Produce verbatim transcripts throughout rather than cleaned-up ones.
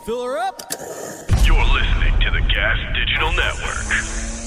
Fill her up. You're listening to the Gas Digital Network.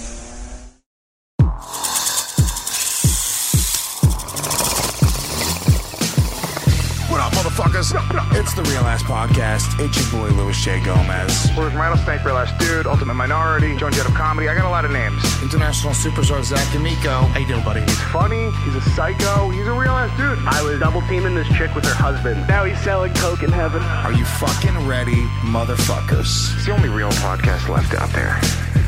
What up, motherfuckers? It's the Real Ass Podcast. It's your boy, Louis J. Gomez. Where's Rattlesnake, Real Ass Dude, Ultimate Minority, Jones Jet of Comedy. I got a lot of names. International superstar Zach D'Amico. How you doing, buddy? He's funny. He's a psycho. He's a real ass dude. I was double teaming this chick with her husband. Now he's selling coke in heaven. Are you fucking ready, motherfuckers? It's the only real podcast left out there.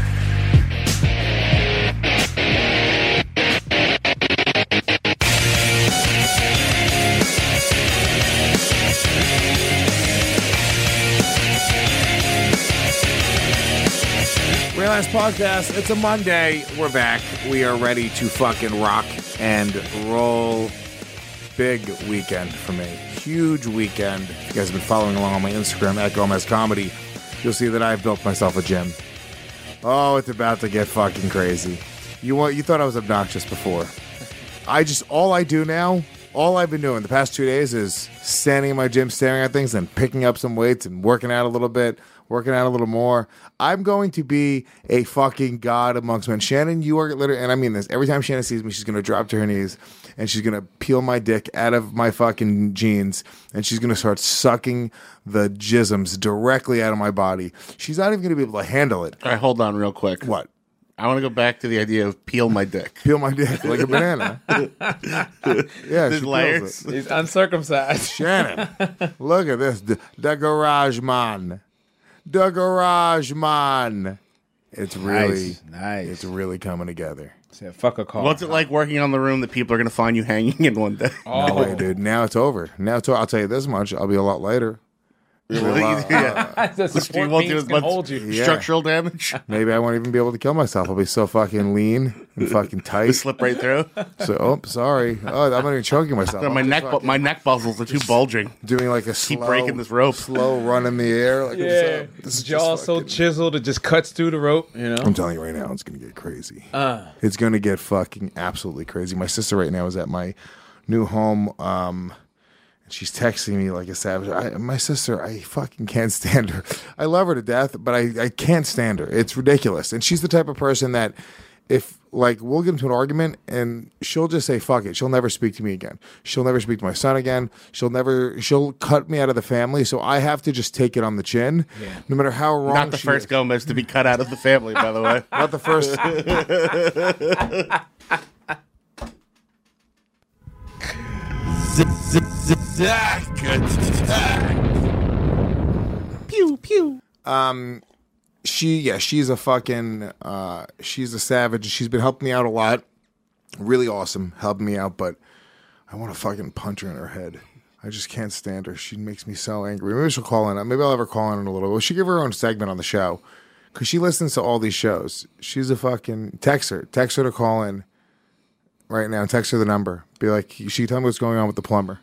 Real Ass Podcast. It's a Monday. We're back. We are ready to fucking rock and roll. Big weekend for me. Huge weekend. If you guys have been following along on my Instagram at Gomez Comedy, you'll see that I've built myself a gym. Oh, it's about to get fucking crazy. You want? You thought I was obnoxious before. I just, all I do now, all I've been doing the past two days is standing in my gym, staring at things and picking up some weights and working out a little bit, working out a little more. I'm going to be a fucking god amongst men. Shannon, you are literally, and I mean this, every time Shannon sees me, she's going to drop to her knees and she's going to peel my dick out of my fucking jeans and she's going to start sucking the jisms directly out of my body. She's not even going to be able to handle it. All right, hold on real quick. What? I want to go back to the idea of peel my dick. Peel my dick like a banana. Yeah, There's she layers. peels it. He's uncircumcised. Shannon, look at this. The, the Garage Man. The Garage Man. It's really, Nice, nice. it's really coming together. Said, fuck a call. What's it like working on the room that people are going to find you hanging in one day? Oh, No way, dude. Now it's over. Now it's over. I'll tell you this much. I'll be a lot later. yeah. the You support won't do beams as can much hold you. Yeah. structural damage. Maybe I won't even be able to kill myself. I'll be so fucking lean and fucking They tight. slip right through. So, oh, sorry. Oh, I'm not even choking myself. No, I'm my just neck, bu- fucking my neck muscles are too bulging. doing like a Keep slow, breaking this rope. slow run in the air. Like, Yeah, I'm so, this is jaw just so fucking- chiseled it just cuts through the rope. You know. I'm telling you right now, it's gonna get crazy. Uh. It's gonna get fucking absolutely crazy. My sister right now is at my new home. Um, and she's texting me like a savage. I, my sister, I fucking can't stand her. I love her to death, but I, I can't stand her. It's ridiculous. And she's the type of person that if like we'll get into an argument and she'll just say fuck it. She'll never speak to me again. She'll never speak to my son again. She'll never. She'll cut me out of the family. So I have to just take it on the chin, Yeah. no matter how wrong. Not the she first is. Gomez to be cut out of the family, by the way. Not the first. Pew, pew. Um, she, yeah, she's a fucking, uh, she's a savage. She's been helping me out a lot. Really awesome, helping me out, but I want to fucking punch her in her head. I just can't stand her. She makes me so angry. Maybe she'll call in. Maybe I'll have her call in in a little bit. We should give her her own segment on the show because she listens to all these shows. She's a fucking, text her. Text her to call in right now. Text her the number. Be like, she tell me what's going on with the plumber.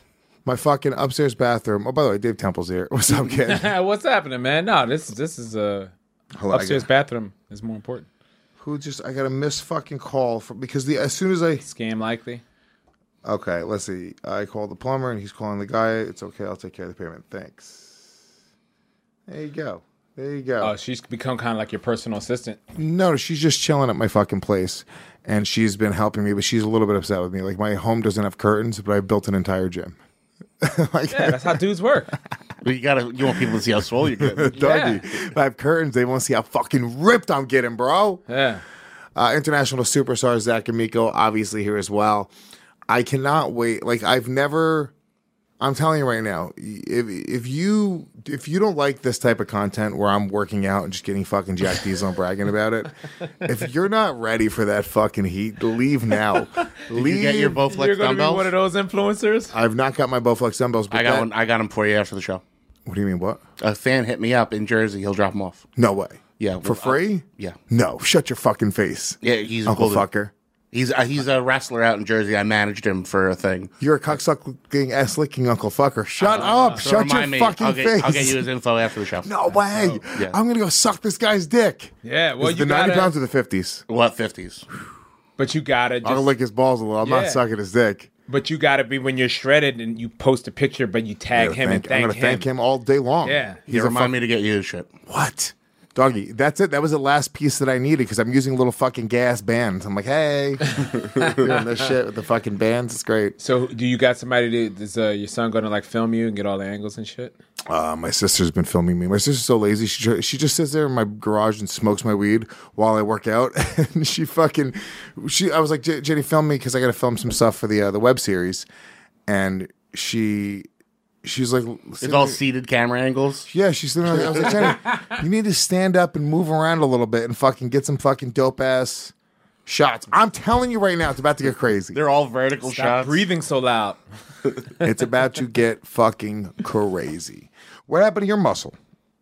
My fucking upstairs bathroom. Oh, by the way, Dave Temple's here. What's up, kid? What's happening, man? No, this this is uh, Hold on, I upstairs got- bathroom is more important. Who just, I got a missed fucking call from, because the, as soon as I, Scam likely. okay, let's see. I called the plumber and he's calling the guy. It's okay. I'll take care of the payment. Thanks. There you go. There you go. Oh, she's become kind of like your personal assistant. No, she's just chilling at my fucking place and she's been helping me, but she's a little bit upset with me. Like my home doesn't have curtains, but I built an entire gym. Like, Yeah, that's how dudes work. But you gotta, you want people to see how swole you're getting. Dougie, if I have curtains, they won't see how fucking ripped I'm getting, bro. Yeah. Uh, international superstar Zach D'Amico, obviously here as well. I cannot wait. Like I've never. I'm telling you right now, if if you if you don't like this type of content where I'm working out and just getting fucking Jack Diesel and bragging about it, if you're not ready for that fucking heat, leave now. leave. You get your You're Bowflex going to be dumbbells? one of those influencers? I've not got my Bowflex dumbbells. But I got that- one. I got them for you after the show. What do you mean? What? A fan hit me up in Jersey. He'll drop them off. No way. Yeah, For well, free? uh, yeah. No. Shut your fucking face. Yeah, he's a Uncle cool dude. fucker. He's uh, he's a wrestler out in Jersey. I managed him for a thing. You're a cocksucking ass licking Uncle fucker. Shut up. So Shut your remind me, fucking I'll get, face. I'll get you his info after the show. No way. yeah. I'm going to go suck this guy's dick. Yeah, well, Is it you the ninety gotta, pounds or the fifties? What fifties? but you gotta just, I'll lick his balls a little. I'm Yeah. not sucking his dick. But you got to be when you're shredded and you post a picture, but you tag Yeah, him thank- and thank I'm gonna him. thank him all day long. Yeah. He's You a remind fuck- me to get you this shit. What? Doggy, that's it. That was the last piece that I needed because I'm using little fucking gas bands. I'm like, hey, doing this shit with the fucking bands. It's great. So, do you got somebody? To, is uh, your son going to like film you and get all the angles and shit? Uh, my sister's been filming me. My sister's so lazy. She ju- she just sits there in my garage and smokes my weed while I work out. And she fucking, she. I was like, Jenny, film me because I got to film some stuff for the uh, the web series. And she, she's like, It's all seated camera angles. yeah, she's sitting there. I was like, Jenny, you need to stand up and move around a little bit and fucking get some fucking dope ass shots. I'm telling you right now, it's about to get crazy. They're all vertical Stop shots. breathing so loud. It's about to get fucking crazy. What happened to your muscle?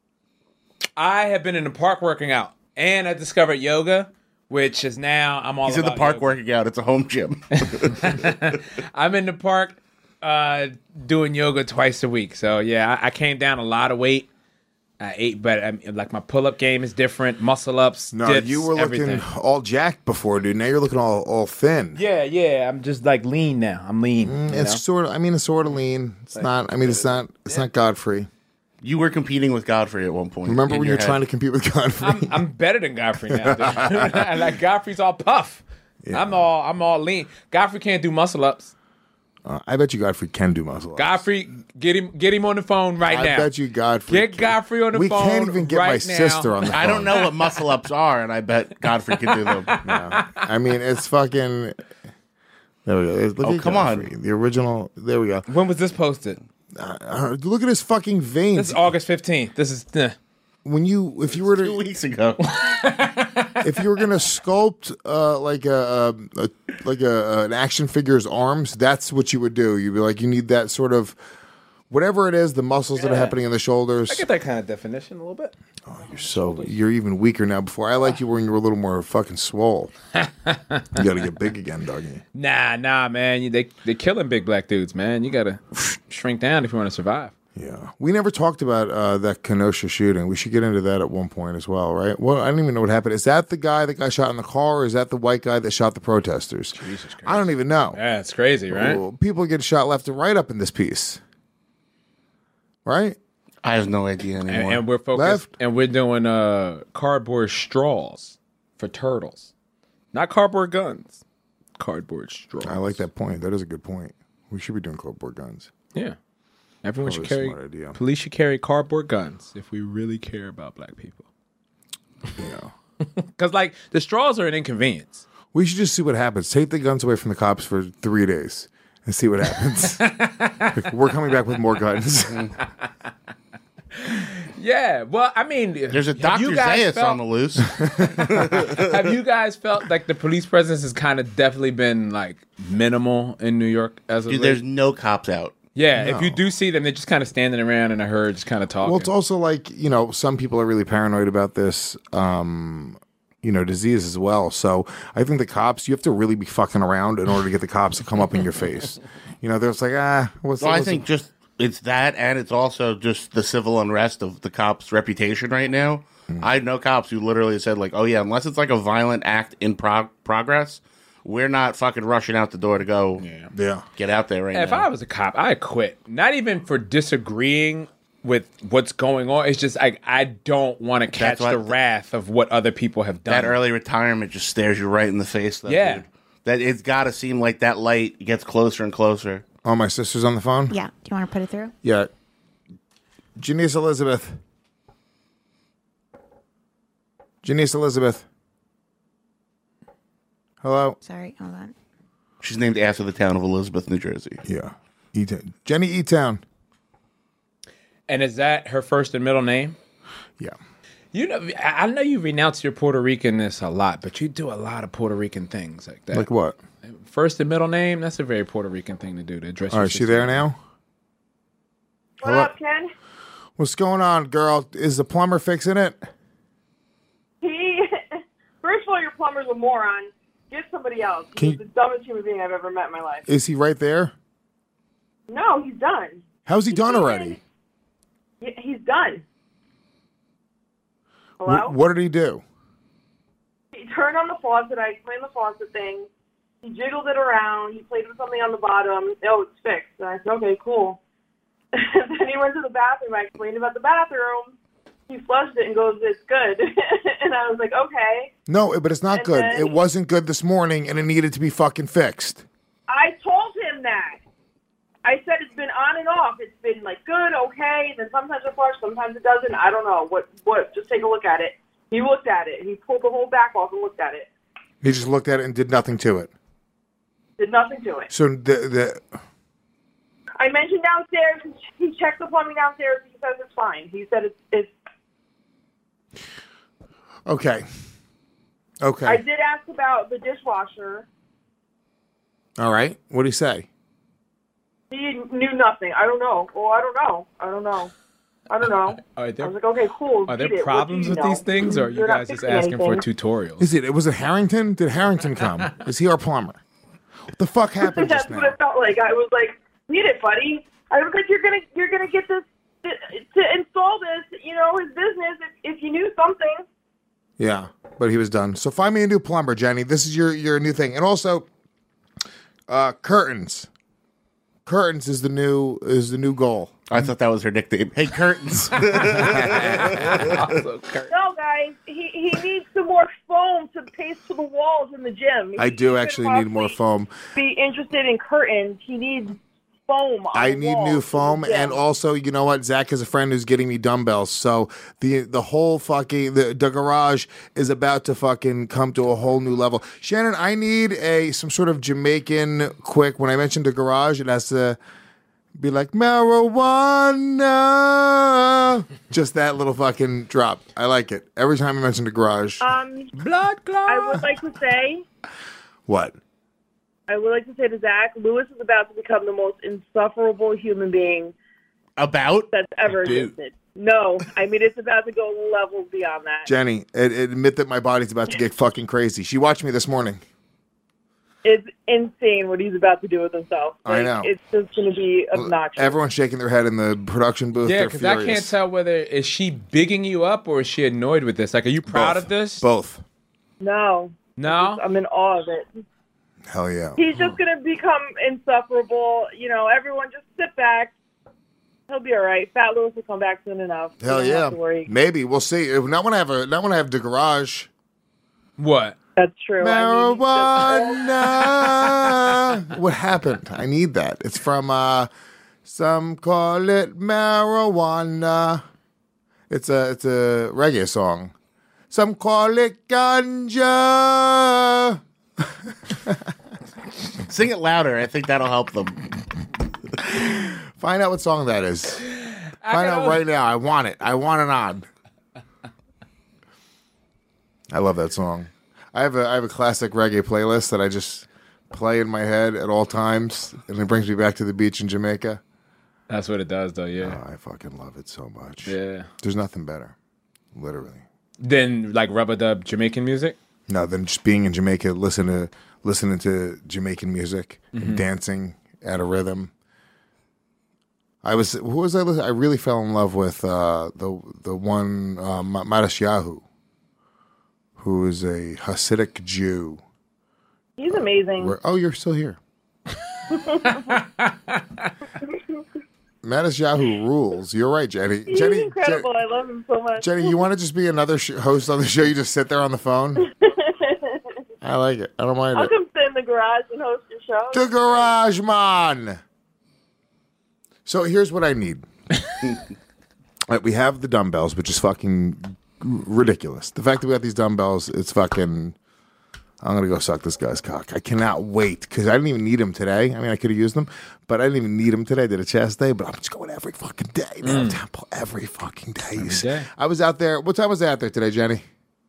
I have been in the park working out, and I discovered yoga, which is now I'm all. He's in the about park yoga. working out. It's a home gym. I'm in the park uh, doing yoga twice a week. So yeah, I, I came down a lot of weight. I ate, but I mean, like my pull-up game is different. Muscle ups, No, dips, you were looking everything. all jacked before, dude. Now you're looking all all thin. Yeah, yeah. I'm just like lean now. I'm lean. you Mm, It's know? sort of. I mean, it's sort of lean. It's not. I mean, it's not. It's not Godfrey. You were competing with Godfrey at one point. Remember in when your you were head. trying to compete with Godfrey? I'm, I'm better than Godfrey now. Dude. Like Godfrey's all puff. I'm all I'm all lean. Godfrey can't do muscle ups. Uh, I bet you Godfrey can do muscle ups. Godfrey, get him get him on the phone right I now. bet you Godfrey. Get can. Godfrey on the we phone. can't even get right my now. sister on the phone. I don't know what muscle ups are, and I bet Godfrey can do them. I mean, it's fucking. There we go. Look Oh, at come on. Godfrey. The original. There we go. When was this posted? Uh, look at his fucking This veins. is August fifteenth. This is uh, When you, if you were Two to, weeks ago. if you were gonna sculpt uh, like a, a, a like a, an action figure's arms, that's what you would do. You'd be like, you need that sort of whatever it is, the muscles that are happening in the shoulders. I get that kind of definition a little bit. You're so you're even weaker now. Before I liked you when you were a little more fucking swole. You got to get big again, doggy. Nah, nah, man. You- They they killing big black dudes, man. You gotta shrink down if you want to survive. Yeah, we never talked about uh, that Kenosha shooting. We should get into that at one point as well, right? Well, I don't even know what happened. Is that the guy that got shot in the car, or is that the white guy that shot the protesters? Jesus Christ. I don't even know. Yeah, it's crazy, right? Well, people get shot left and right up in this piece, right? I have no idea anymore. And, and we're focused, Left. and we're doing uh, cardboard straws for turtles, not cardboard guns. Cardboard straws. I like that point. That is a good point. We should be doing cardboard guns. Yeah, everyone Probably should a carry. smart idea. Police should carry cardboard guns if we really care about black people. Yeah. Because like the straws are an inconvenience. We should just see what happens. Take the guns away from the cops for three days and see what happens. Like, we're coming back with more guns. Yeah, well, I mean, There's a have Doctor you guys Zayas felt- on the loose. Have you guys felt like the police presence has kind of definitely been like minimal in New York as of Dude, late? there's no cops out. Yeah, No. if you do see them, they're just kind of standing around in a herd, just kind of talking. Well, it's also like, you know, some people are really paranoid about this, um, you know, disease as well. So I think the cops, you have to really be fucking around in order to get the cops to come up in your face. You know, they're just like, ah, what's Well, I what's think just it's that, and it's also just the civil unrest of the cops' reputation right now. Hmm. I know cops who literally said, like, oh, yeah, unless it's like a violent act in prog- progress, we're not fucking rushing out the door to go yeah. get out there right if now. I was a cop, I'd quit. Not even for disagreeing with what's going on. It's just like I don't want to catch what- the wrath of what other people have done. that early retirement just stares you right in the face. Though, Yeah. dude. That it's got to seem like that light gets closer and closer. Oh, my sister's on the phone? Yeah. Do you want to put it through? Yeah. Janice Elizabeth. Janice Elizabeth. Hello? Sorry. Hold on. She's named after the town of Elizabeth, New Jersey. Yeah. E-Town. Jenny E-Town. And is that her first and middle name? Yeah. You know, I I know you renounce your Puerto Ricanness a lot, but you do a lot of Puerto Rican things like that. Like what? First and middle name, that's a very Puerto Rican thing to do to address All your right, she sister. there now? What Hello? up, Ken? What's going on, girl? Is the plumber fixing it? He, first of all, your plumber's a moron. Get somebody else. Can He's you- the dumbest human being I've ever met in my life. Is he right there? No, he's done. How's he done already? He- He's done. Wh- Hello? what did he do? He turned on the faucet. I explained the faucet thing. He jiggled it around. He played with something on the bottom. Oh, it's fixed. And I said, okay, cool. And then he went to the bathroom. I explained about the bathroom. He flushed it and goes, it's good. And I was like, okay. No, but it's not And good. then- It wasn't good this morning, and it needed to be fucking fixed. I told him that. I said it's been on and off. It's been like good, okay, then sometimes it flushes, sometimes it doesn't. I don't know. What? What? Just take a look at it. He looked at it. He pulled the whole back off and looked at it. He just looked at it and did nothing to it. Did nothing to it. So the the I mentioned downstairs. He checked the plumbing downstairs. He says it's fine. He said it's. it's okay, okay, I did ask about the dishwasher. all right. What do you say? He knew nothing. I don't know. Oh, I don't know. I don't know. I don't know. Are I there, was like, okay, cool. are there Read it. What do problems you with know? these things, or are you You're not guys just fixing asking for anything. Is tutorials? it? Was it Harrington? Did Harrington come? Is he our plumber? What the fuck happened That's just what now? it felt like. I was like, read it, buddy. I was like, you're gonna, you're gonna get this to, to install this. You know, his business. If, if you knew something. Yeah, but he was done. So find me a new plumber, Jenny. This is your your new thing, and also uh, curtains. Curtains is the new is the new goal. I thought that was her nickname. Hey, curtains. No, guys, he he needs some more foam to paste to the walls in the gym. I He do could actually need more possibly foam. Be interested in curtains. He needs foam. On I the need walls new in the foam, gym. and also, you know what? Zach has a friend who's getting me dumbbells, so the the whole fucking the, the garage is about to fucking come to a whole new level. Shannon, I need a some sort of Jamaican quick. When I mentioned the garage, it has to be like marijuana. Just that little fucking drop. I like it every time I mention the garage. Um, Blood clot. I would like to say. What? I would like to say to Zach, Lewis is about to become the most insufferable human being About? that's ever Dude. existed. No, I mean, it's about to go levels beyond that. Jenny, ad- admit that my body's about to get fucking crazy. She watched me this morning. It's insane what he's about to do with himself. I Like, know. It's just going to be obnoxious. Everyone's shaking their head in the production booth. Yeah, They're because I can't furious. tell whether is she bigging you up or is she annoyed with this. Like, are you proud Both. of this? Both. No. No. I'm in awe of it. Hell yeah. He's just going to become insufferable. You know, everyone just sit back. He'll be all right. Fat Lewis will come back soon enough. You Hell don't yeah. have to worry. Maybe we'll see. If not when I have a not when I have the garage. What? That's true. I mean, Marijuana. What happened? I need that. It's from uh some call it marijuana. It's a it's a reggae song. Some call it ganja. Sing it louder. I think that'll help them. Find out what song that is. Find out right now. I want it. I want it on. I love that song. I have a I have a classic reggae playlist that I just play in my head at all times, and it brings me back to the beach in Jamaica. That's what it does, though. Oh, Yeah. I fucking love it so much. Yeah. There's nothing better, literally. Then like rubber dub Jamaican music. No, than just being in Jamaica, listen to listening to Jamaican music, Mm-hmm. and dancing at a rhythm. I was who was I? Listening? I really fell in love with uh, the the one uh, Ma- Matisyahu, who is a Hasidic Jew. he's amazing. Where, oh, you're still here. Matisyahu rules. You're right, Jenny. He's Jenny, incredible. Je- I love him so much. Jenny, you want to just be another sh- host on the show? You just sit there on the phone. I like it. I don't mind I'll it. come sit in the garage and host your show. The Garage Man. So here's what I need. Right, we have the dumbbells, which is fucking ridiculous. The fact that we got these dumbbells, it's fucking. I'm gonna go suck this guy's cock. I cannot wait because I didn't even need him today. I mean, I could have used them, but I didn't even need him today. I did a chest day, but I'm just going every fucking day now. Temple every fucking day. Every day. I was out there. What time was I out there today, Jenny?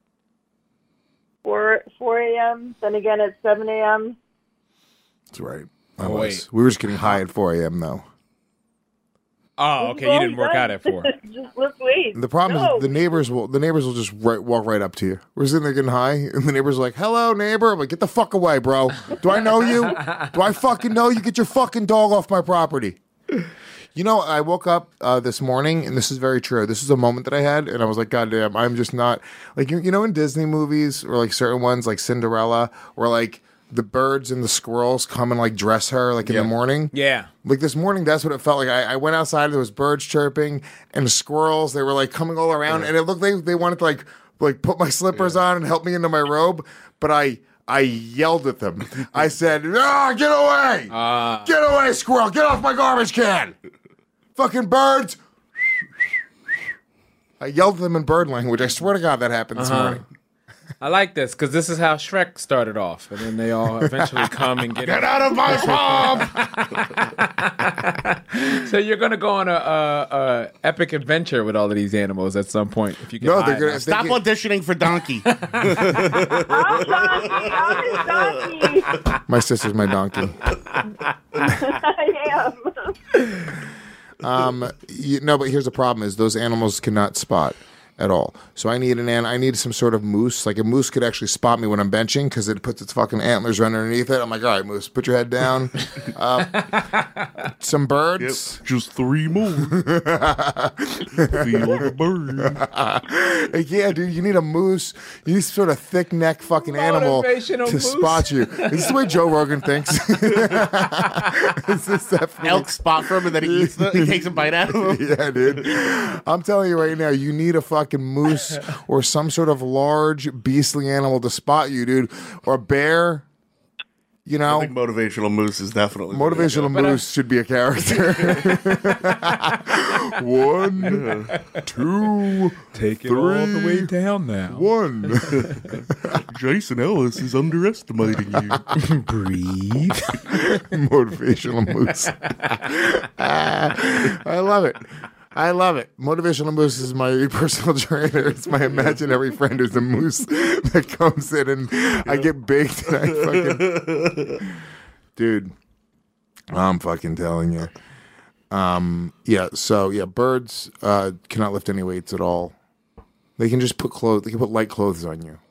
four four a.m. Then again at seven a.m. That's right. I Oh, was. wait. We were just getting high at four a.m. though. Oh, okay. You didn't work out at four. Just let's wait. The problem No. is the neighbors will the neighbors will just right, walk right up to you. We're sitting there getting high, and the neighbors are like, "Hello, neighbor." I'm like, "Get the fuck away, bro. Do I know you? Do I fucking know you? Get your fucking dog off my property." You know, I woke up uh, this morning, and this is very true. This is a moment that I had, and I was like, "God damn, I'm just not like you." You know, in Disney movies or like certain ones, like Cinderella, or like the birds and the squirrels come and like dress her like in Yeah. the morning. Yeah. Like this morning, that's what it felt like. I, I went outside, there was birds chirping, and the squirrels, they were like coming all around, and it looked like they wanted to like like put my slippers on and help me into my robe, but I I yelled at them. I said, "Ah, get away! Uh, Get away, squirrel! Get off my garbage can! Fucking birds!" I yelled at them in bird language. I swear to God that happened this Uh-huh. morning. I like this because this is how Shrek started off, and then they all eventually come and get. Get out of my farm! So you're gonna go on a, a, a epic adventure with all of these animals at some point if you get No, high they're gonna enough. Stop they get- auditioning for Donkey. I'm donkey. I'm his donkey. My sister's my donkey. I am. Um, you, no, but here's the problem: is those animals cannot spot at all. So I need an an I need some sort of moose. Like a moose could actually spot me when I'm benching because it puts its fucking antlers right underneath it. I'm like, all right, moose, put your head down. Uh, some birds. Just three more. Feel the burn. Yeah, dude, you need a moose. You need some sort of thick neck fucking animal Motivational to moose. spot you. Is this the way Joe Rogan thinks? Is this definitely? Elk spot for him and then he eats them. He takes a bite out of him. Yeah, dude. I'm telling you right now, you need a fucking moose or some sort of large beastly animal to spot you, dude. Or a bear. You I know, think motivational moose is definitely motivational But I- moose should be a character. One, two, Take it Three. all the way down now. one. Jason Ellis is underestimating you. Breathe. Motivational moose. I love it. I love it. Motivational moose is my personal trainer. It's my imaginary friend who's a moose that comes in and I get baked and I fucking dude. I'm fucking telling you. Um yeah, so yeah, birds uh cannot lift any weights at all. They can just put clothes they can put light clothes on you.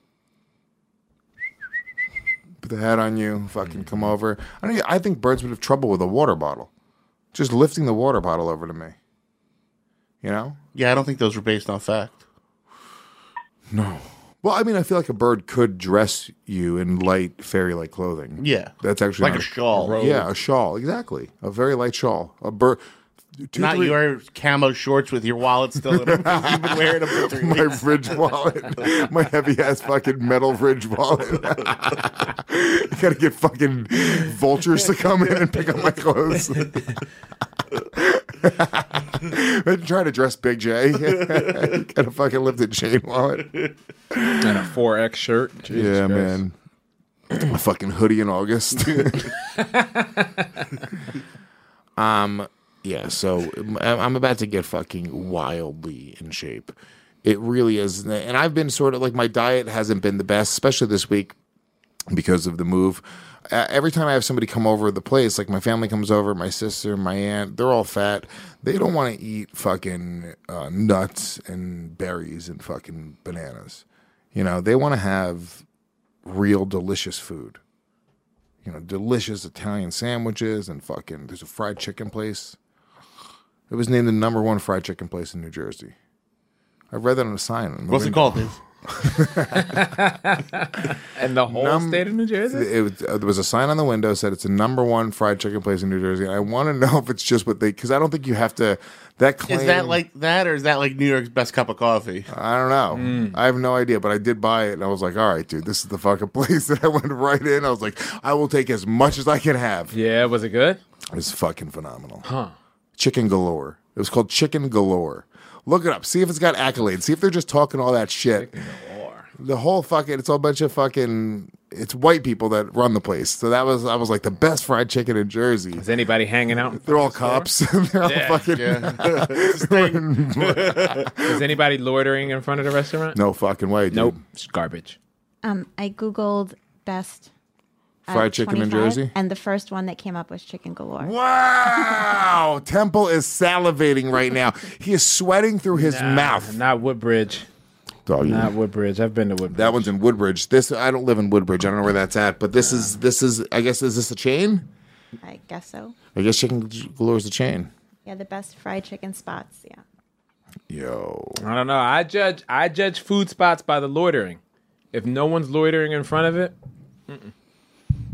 Put the hat on you, fucking come over. I don't I think birds would have trouble with a water bottle. Just lifting the water bottle over to me. You know? Yeah, I don't think those were based on fact. No. Well, I mean, I feel like a bird could dress you in light, fairy-like clothing. Yeah. That's actually Like not a shawl. Yeah, a shawl. Exactly. A very light shawl. A bird. Two, Not three- your camo shorts with your wallet still in them. You've been wearing them for three my weeks. fridge wallet, my heavy ass fucking metal fridge wallet. You gotta get fucking vultures to come in and pick up my clothes. Imagine trying to dress Big J. You gotta fucking lift a chain wallet. And a four X shirt. Jesus Yeah, Christ. man. A fucking hoodie in August. um, yeah. So I'm I'm about to get fucking wildly in shape. It really is, and I've been sort of like my diet hasn't been the best, especially this week because of the move. Uh, every time I have somebody come over to the place, like my family comes over, my sister, my aunt, they're all fat. They don't want to eat fucking uh, nuts and berries and fucking bananas. You know, they want to have real delicious food. You know, delicious Italian sandwiches and fucking, there's a fried chicken place. It was named the number one fried chicken place in New Jersey. I read that on a sign. on the What's it window. called? Dave? And the whole Num- state of New Jersey? It was, uh, there was a sign on the window that said it's the number one fried chicken place in New Jersey. And I want to know if it's just what they, because I don't think you have to, that claim. Is that like that, or is that like New York's best cup of coffee? I don't know. I have no idea, but I did buy it, and I was like, all right, dude, this is the fucking place. And I went right in. I was like, I will take as much as I can have. Yeah, was it good? It was fucking phenomenal. Huh. Chicken galore. It was called Chicken Galore. Look it up. See if it's got accolades. See if they're just talking all that shit. The whole fucking, it's all a bunch of fucking, it's white people that run the place. So that was, I was like, the best fried chicken in Jersey. Is anybody hanging out? in They're all front of cops. They're all Yeah, fucking. the store? Is anybody loitering in front of the restaurant? No fucking way, dude. Nope. It's garbage. Um, I googled best out Fried of chicken in twenty-five, Jersey? and the first one that came up was Chicken Galore. Wow. Temple is salivating right now. He is sweating through his Nah, mouth. Not Woodbridge. Dog, you Not Woodbridge. I've been to Woodbridge. That one's in Woodbridge. This I don't live in Woodbridge. I don't know where that's at, but this is this is I guess is this a chain? I guess so. I guess Chicken Galore is a chain. Yeah, the best fried chicken spots. Yeah. Yo. I don't know. I judge. I judge food spots by the loitering. If no one's loitering in front of it, mm-mm.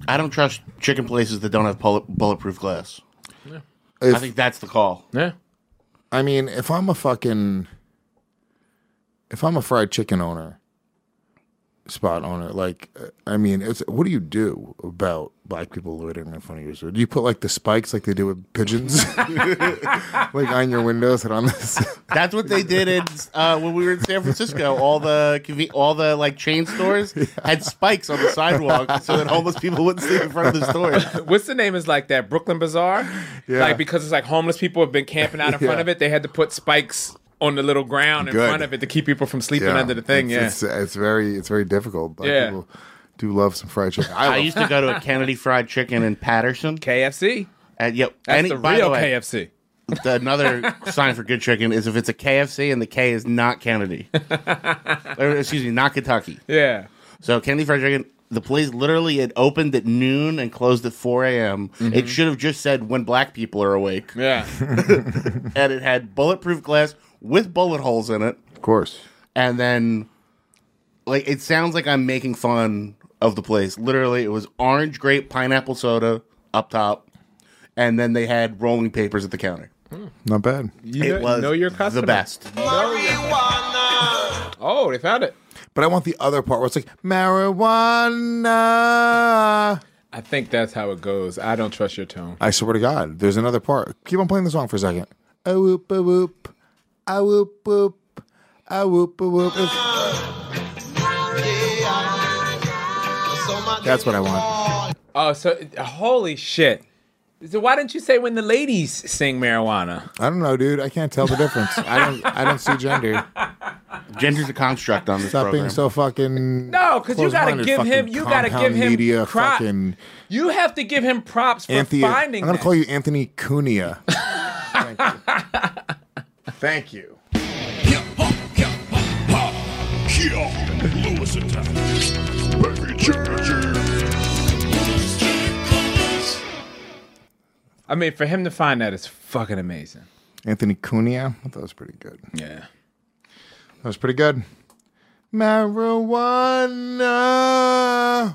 I don't trust chicken places that don't have bullet, bulletproof glass. If, I think that's the call. Yeah. I mean, if I'm a fucking, if I'm a fried chicken owner, spot owner, like, I mean, it's what do you do about black people loitering in front of you? So do you put like the spikes like they do with pigeons, like on your windows and on this? That's what they did in uh, when we were in San Francisco. All the conve- all the like chain stores had spikes on the sidewalk so that homeless people wouldn't sleep in front of the stores. What's the name is like that? Brooklyn Bazaar? Yeah. Like, because it's like homeless people have been camping out in front Yeah. of it, they had to put spikes on the little ground in Good. front of it to keep people from sleeping Yeah. under the thing. It's, yeah. it's, it's very, it's very difficult. Black Yeah. people do love some fried chicken. I, I love, used to go to a Kennedy Fried Chicken in Patterson. K F C. And yep, That's any, the by real the way, K F C. the- another sign for good chicken is if it's a K F C and the K is not Kennedy. Or, excuse me, not Kentucky. Yeah. So Kennedy Fried Chicken, the place literally it opened at noon and closed at four a.m. It should have just said when black people are awake. Yeah. And it had bulletproof glass with bullet holes in it. of course. And then, like, it sounds like I'm making fun of the place. Literally, it was orange, grape, pineapple soda up top. And then they had rolling papers at the counter. Not bad. You It know, was know your customer. the best. Oh, they found it. But I want the other part where it's like marijuana. I think that's how it goes. I don't trust your tone. I swear to God, there's another part. Keep on playing the song for a second. A whoop a whoop, a whoop whoop, a whoop a whoop. That's what I want. Oh, so holy shit. So why didn't you say when the ladies sing marijuana? I don't know, dude. I can't tell the difference. I don't. I don't see gender. Gender's a construct on this Stop program. being so fucking. No, because you gotta close-minded, give him. fucking You gotta compound give him media. props. Fucking You have to give him props for Anthony. finding. I'm gonna that. call you Anthony Cunha. Thank you. Thank you. I mean, for him to find that is fucking amazing. Anthony Cunha. I thought that was pretty good. Yeah. That was pretty good. Marijuana.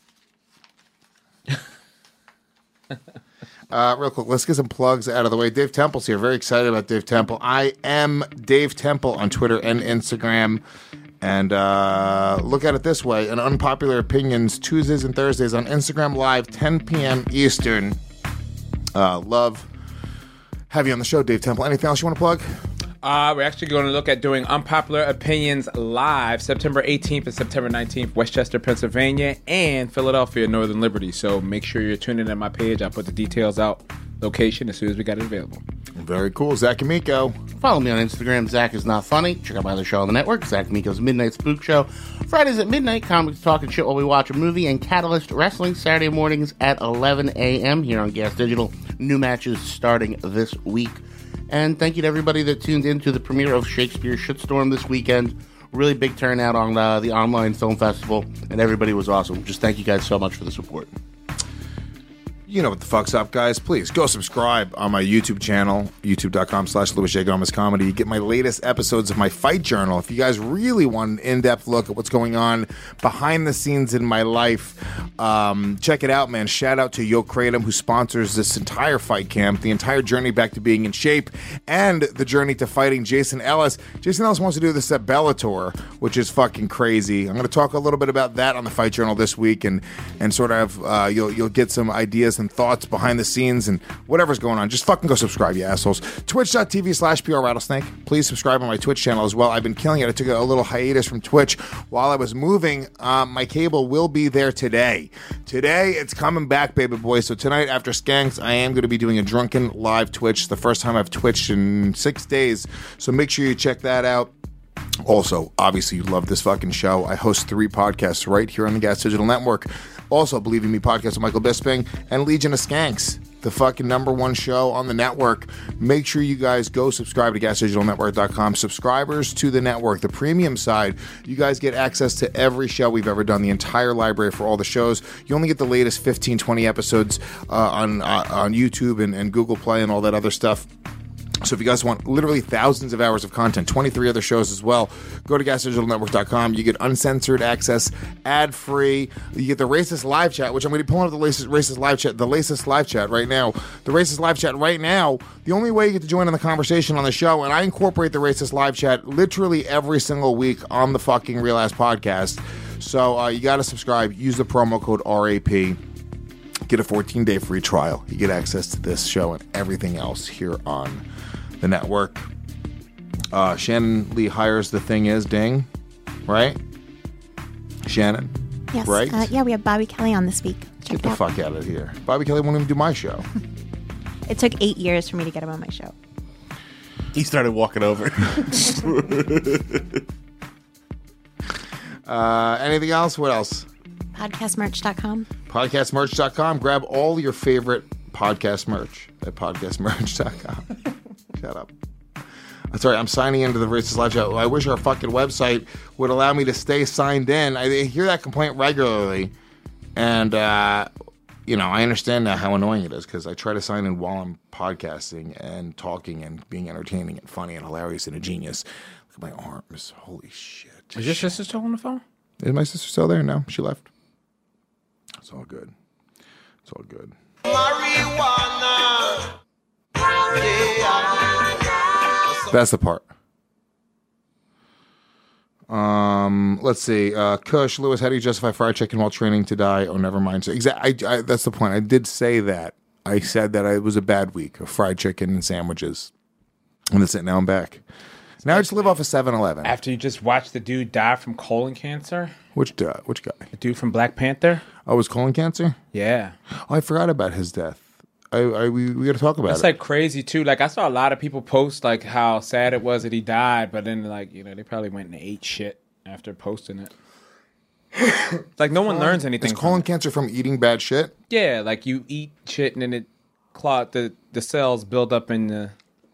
uh, real quick, let's get some plugs out of the way. Dave Temple's here. Very excited about Dave Temple. I am Dave Temple on Twitter and Instagram. And uh, look at it this way. An Unpopular Opinions, Tuesdays and Thursdays on Instagram Live, ten p.m. Eastern. Uh, love have you on the show, Dave Temple. Anything else you want to plug? Uh, we're actually going to look at doing Unpopular Opinions live September eighteenth and September nineteenth, Westchester, Pennsylvania, and Philadelphia, Northern Liberty. So make sure you're tuning in on my page. I'll put the details out, location, as soon as we got it available. Very cool. Zach and Miko. Follow me on Instagram, Zach is not funny. Check out my other show on the network, Zach Miko's Midnight Spook Show. Fridays at midnight, comics talking shit while we watch a movie, and Catalyst Wrestling Saturday mornings at eleven a.m. here on Gas Digital. New matches starting this week. And thank you to everybody that tuned in to the premiere of Shakespeare Shitstorm this weekend. Really big turnout on uh, the online film festival, and everybody was awesome. Just thank you guys so much for the support. You know what the fuck's up, guys. Please go subscribe on my YouTube channel, youtube.com slash Louis J. Gomez Comedy. You get my latest episodes of my Fight Journal. If you guys really want an in-depth look at what's going on behind the scenes in my life, um, check it out, man. Shout out to Yo Kratom, who sponsors this entire fight camp, the entire journey back to being in shape, and the journey to fighting Jason Ellis. Jason Ellis wants to do this at Bellator, which is fucking crazy. I'm going to talk a little bit about that on the Fight Journal this week, and and sort of uh, you'll you'll get some ideas and thoughts behind the scenes and whatever's going on. Just fucking go subscribe, you assholes. Twitch.tv slash PR Rattlesnake. Please subscribe on my Twitch channel as well. I've been killing it. I took a little hiatus from Twitch while I was moving. Um, my cable will be there today. Today, it's coming back, baby boy. So tonight after Skanks, I am going to be doing a drunken live Twitch. The first time I've Twitched in six days. So make sure you check that out. Also, obviously, you love this fucking show. I host three podcasts right here on the Gas Digital Network. Also, Believe in Me podcast with Michael Bisping and Legion of Skanks, the fucking number one show on the network. Make sure you guys go subscribe to gas digital network dot com. Subscribers to the network, the premium side, you guys get access to every show we've ever done, the entire library for all the shows. You only get the latest fifteen, twenty episodes uh, on uh, on YouTube and, and Google Play and all that other stuff. So if you guys want literally thousands of hours of content, twenty-three other shows as well, go to gas digital network dot com. You get uncensored access, ad-free. You get the Racist Live Chat, which I'm going to be pulling up the Racist, Racist Live Chat, the Racist Live Chat right now. The Racist Live Chat right now, the only way you get to join in the conversation on the show, and I incorporate the Racist Live Chat literally every single week on the fucking Real Ass Podcast. So uh, you got to subscribe. Use the promo code R A P. Get a fourteen-day free trial. You get access to this show and everything else here on the network. Uh, Shannon Lee Hires The Thing Is, ding, right? Shannon? Yes. Right? Uh, yeah, we have Bobby Kelly on this week. Check Get it the out. fuck out of here. Bobby Kelly won't even do my show. It took eight years for me to get him on my show. He started walking over. uh, anything else? What else? podcast merch dot com. podcast merch dot com. Grab all your favorite podcast merch at podcast merch dot com. Shut up. That's right. I'm signing into the Racist Live Chat. I wish our fucking website would allow me to stay signed in. I hear that complaint regularly. And, uh, you know, I understand now how annoying it is because I try to sign in while I'm podcasting and talking and being entertaining and funny and hilarious and a genius. Look at my arms. Holy shit. Is your sister still on the phone? Is my sister still there? No, she left. It's all good. It's all good. Marijuana. That's the part. Um, let's see. Uh, Kush, Lewis, how do you justify fried chicken while training to die? Oh, never mind. So, exactly. I, I, that's the point. I did say that. I said that it was a bad week of fried chicken and sandwiches. And that's it. Now I'm back. Now I just live off of seven eleven. After you just watched the dude die from colon cancer? Which uh, which guy? The dude from Black Panther? Oh, it was colon cancer? Yeah. Oh, I forgot about his death. I, I we, we got to talk about It's it. like crazy too. Like I saw a lot of people post like how sad it was that he died, but then like you know they probably went and ate shit after posting it. Like no one colon, learns anything. Is colon cancer from eating bad shit? Yeah, like you eat shit and then it clot the the cells build up in the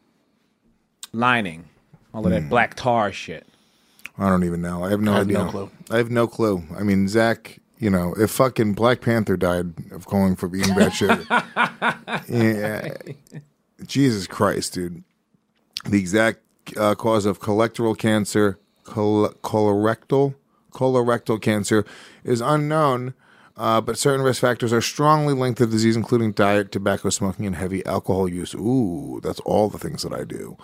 lining, all of that Mm. black tar shit. I don't even know. I have no I have idea. no clue. I have no clue. I mean, Zach, you know, if fucking Black Panther died of colon for eating bad shit, yeah, Jesus Christ, dude. The exact uh, cause of colorectal cancer, col- colorectal, colorectal cancer is unknown, uh, but certain risk factors are strongly linked to the disease, including diet, tobacco smoking, and heavy alcohol use. Ooh, that's all the things that I do.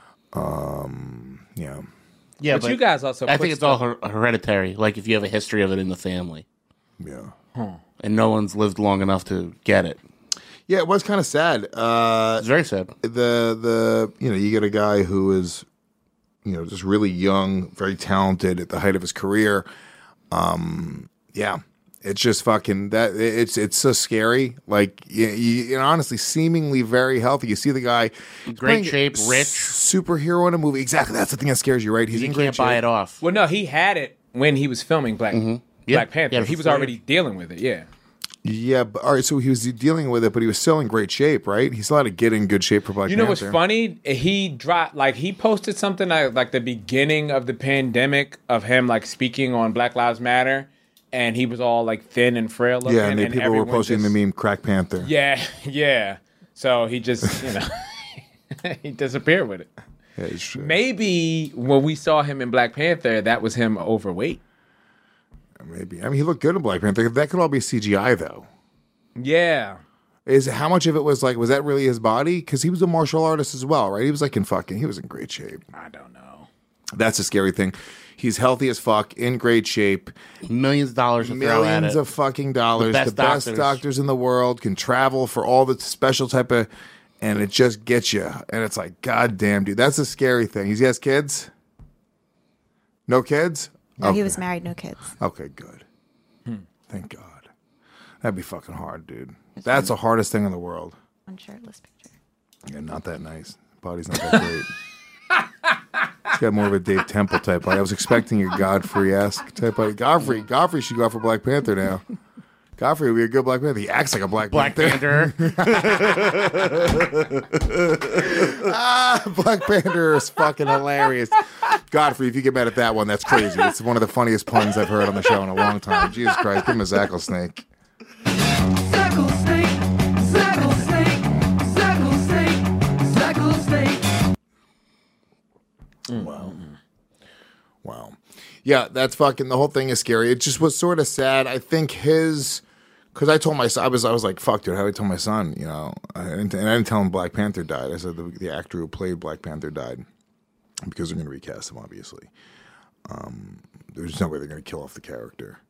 Um, yeah. Yeah, But but, you guys also I put think it's all stuff- her- hereditary. Like if you have a history of it in the family, Yeah. and no one's lived long enough to get it. Yeah, it was kind of sad. Uh, It's very sad. the the you know you get a guy who is you know just really young, very talented at the height of his career. Um, yeah, it's just fucking that. It's it's so scary. Like you, you, and honestly, seemingly very healthy. You see the guy, he's Great playing shape, a rich. superhero in a movie. Exactly, that's the thing that scares you, right? He's You in can't great buy shape. it off. Well, no, he had it when he was filming Black Yeah. Black Panther. Yeah, he was for- already dealing with it. Yeah. Yeah, but, all right. So he was dealing with it, but he was still in great shape, right? He's allowed to get in good shape for Black You know Panther. what's funny? He dropped like he posted something like, like the beginning of the pandemic of him like speaking on Black Lives Matter, and he was all like thin and frail looking. Yeah, and, then people were everyone posting just- the meme "Crack Panther." Yeah, yeah. So he just you know he disappeared with it. Yeah, it's true. Maybe when we saw him in Black Panther, that was him overweight. Maybe. I mean, he looked good in Black Panther. That could all be C G I, though. Yeah. Is how much of it was like? Was that really his body? Because he was a martial artist as well, right? He was like in fucking. He was in great shape. I don't know. That's a scary thing. He's healthy as fuck, in great shape, Millions of dollars to throw at millions it. of fucking dollars. The The best best, doctors. doctors in the world can travel for all the special type of, and it just gets you. And it's like, God damn, dude, that's a scary thing. He has kids. No kids. No, Okay. he was married, no kids. Okay, good. Thank God. That'd be fucking hard, dude. That's the hardest thing in the world. One shirtless picture. Yeah, not that nice. Body's not that great. He's got more of a Dave Temple type body. I was expecting a Godfrey-esque type body. Godfrey, Godfrey should go out for Black Panther now. Godfrey would be a good Black Panther. He acts like a Black, Black Panther. Panther. Ah, Black Panther is fucking hilarious. Godfrey, if you get mad at that one, that's crazy. It's one of the funniest puns I've heard on the show in a long time. Jesus Christ, give him a Zackle snake. Zackle snake, zackle snake, zackle snake, zackle snake. Wow. Wow. Yeah, that's fucking, the whole thing is scary. It just was sort of sad. I think his, because I told my son, I was, I was like, fuck, dude, how do I tell my son, you know? I didn't, and I didn't tell him Black Panther died. I said the, the actor who played Black Panther died because they're going to recast him, obviously. Um, there's no way they're going to kill off the character.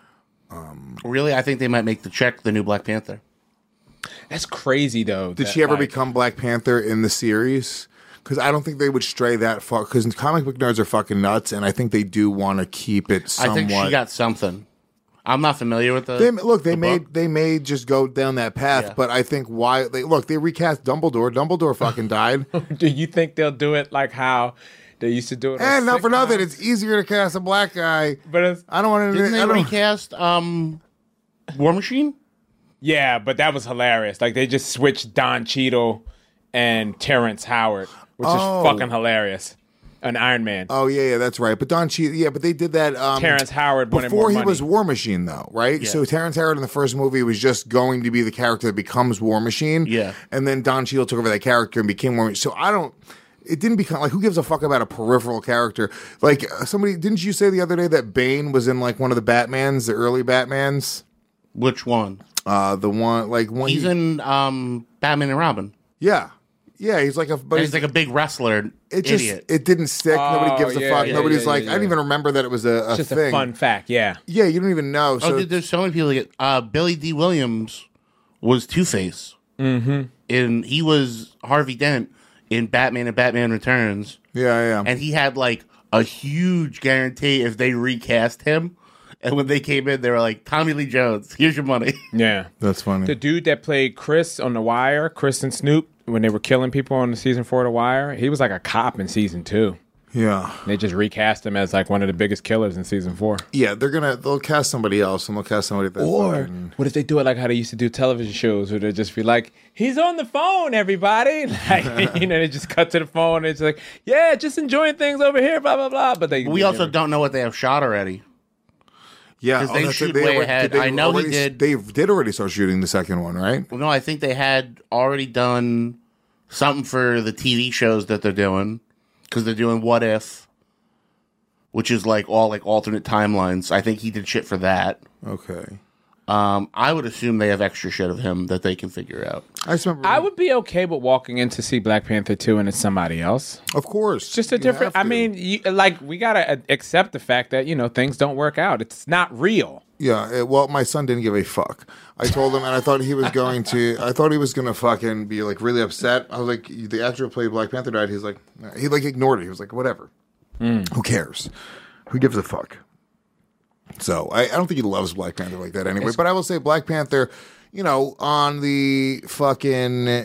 Um, really? I think they might make the check the new Black Panther. That's crazy, though. Did that, she ever like, become Black Panther in the series? Because I don't think they would stray that far. Because comic book nerds are fucking nuts, and I think they do want to keep it somewhat. I think she got something. I'm not familiar with the. They, look, they the may book. they may just go down that path, Yeah. but I think why they look they recast Dumbledore. Dumbledore fucking died, Do you think they'll do it like how they used to do it? on and not for sitcoms? nothing, it's easier to cast a black guy. But it's, I don't want to. Didn't I they don't, recast um, War Machine? yeah, but that was hilarious. Like they just switched Don Cheadle and Terrence Howard, which Oh. is fucking hilarious. An Iron Man. Oh yeah, yeah, that's right. But Don Cheadle, yeah, but they did that. Um, Terrence Howard wanted before more he money. was War Machine, though, right? Yeah. So Terrence Howard in the first movie was just going to be the character that becomes War Machine. Yeah. And then Don Cheadle took over that character and became War Machine. So I don't. It didn't become like who gives a fuck about a peripheral character? Like uh, somebody didn't you say the other day that Bane was in like one of the Batmans, the early Batmans? Which one? Uh, the one like one. He's in um, Batman and Robin. Yeah, yeah. He's like a. But And he's like a big wrestler. It just idiot. it didn't stick. Nobody Oh, gives a yeah, fuck. yeah, Nobody's yeah, like yeah, I didn't yeah. even remember that it was a, a It's just thing. a fun fact, yeah. Yeah, you don't even know. Oh, So dude, there's so many people that get. Uh, Billy D. Williams was Two Face. Mm-hmm. And he was Harvey Dent in Batman and Batman Returns. yeah, yeah. And he had like a huge guarantee if they recast him. And when they came in, they were like, Tommy Lee Jones, here's your money. Yeah. That's funny. The dude that played Chris on The Wire, Chris and Snoop, when they were killing people on the season four of The Wire, he was like a cop in season two. Yeah. They just recast him as like one of the biggest killers in season four. Yeah, they're gonna they'll cast somebody else and they'll cast somebody that Or fucking- what if they do it like how they used to do television shows where they just be like, he's on the phone, everybody. Like, you know, they just cut to the phone and it's like, yeah, just enjoying things over here, blah, blah, blah. But they We they also never- don't know what they have shot already. yeah, 'cause they that's it. shoot way already- ahead. they I know he already- did- They did already start shooting the second one, right? Well, no, I think they had already done something for the T V shows that they're doing. Because they're doing What If, which is like all like alternate timelines. I think he did shit for that. Okay. Um, I would assume they have extra shit of him that they can figure out. I just remember. I would be okay with walking in to see Black Panther two and it's somebody else. of course, Just a You different. have I to. mean, you, like we gotta uh, accept the fact that you know things don't work out. It's not real. yeah. it- well, my son didn't give a fuck. I told him, and I thought he was going to. I thought he was going to fucking be like really upset. I was like, the actor who played Black Panther died. He's like, he like ignored it. He was like, whatever. Who cares? Who gives a fuck? So I, I don't think he loves Black Panther like that anyway. But I will say Black Panther, you know, on the fucking,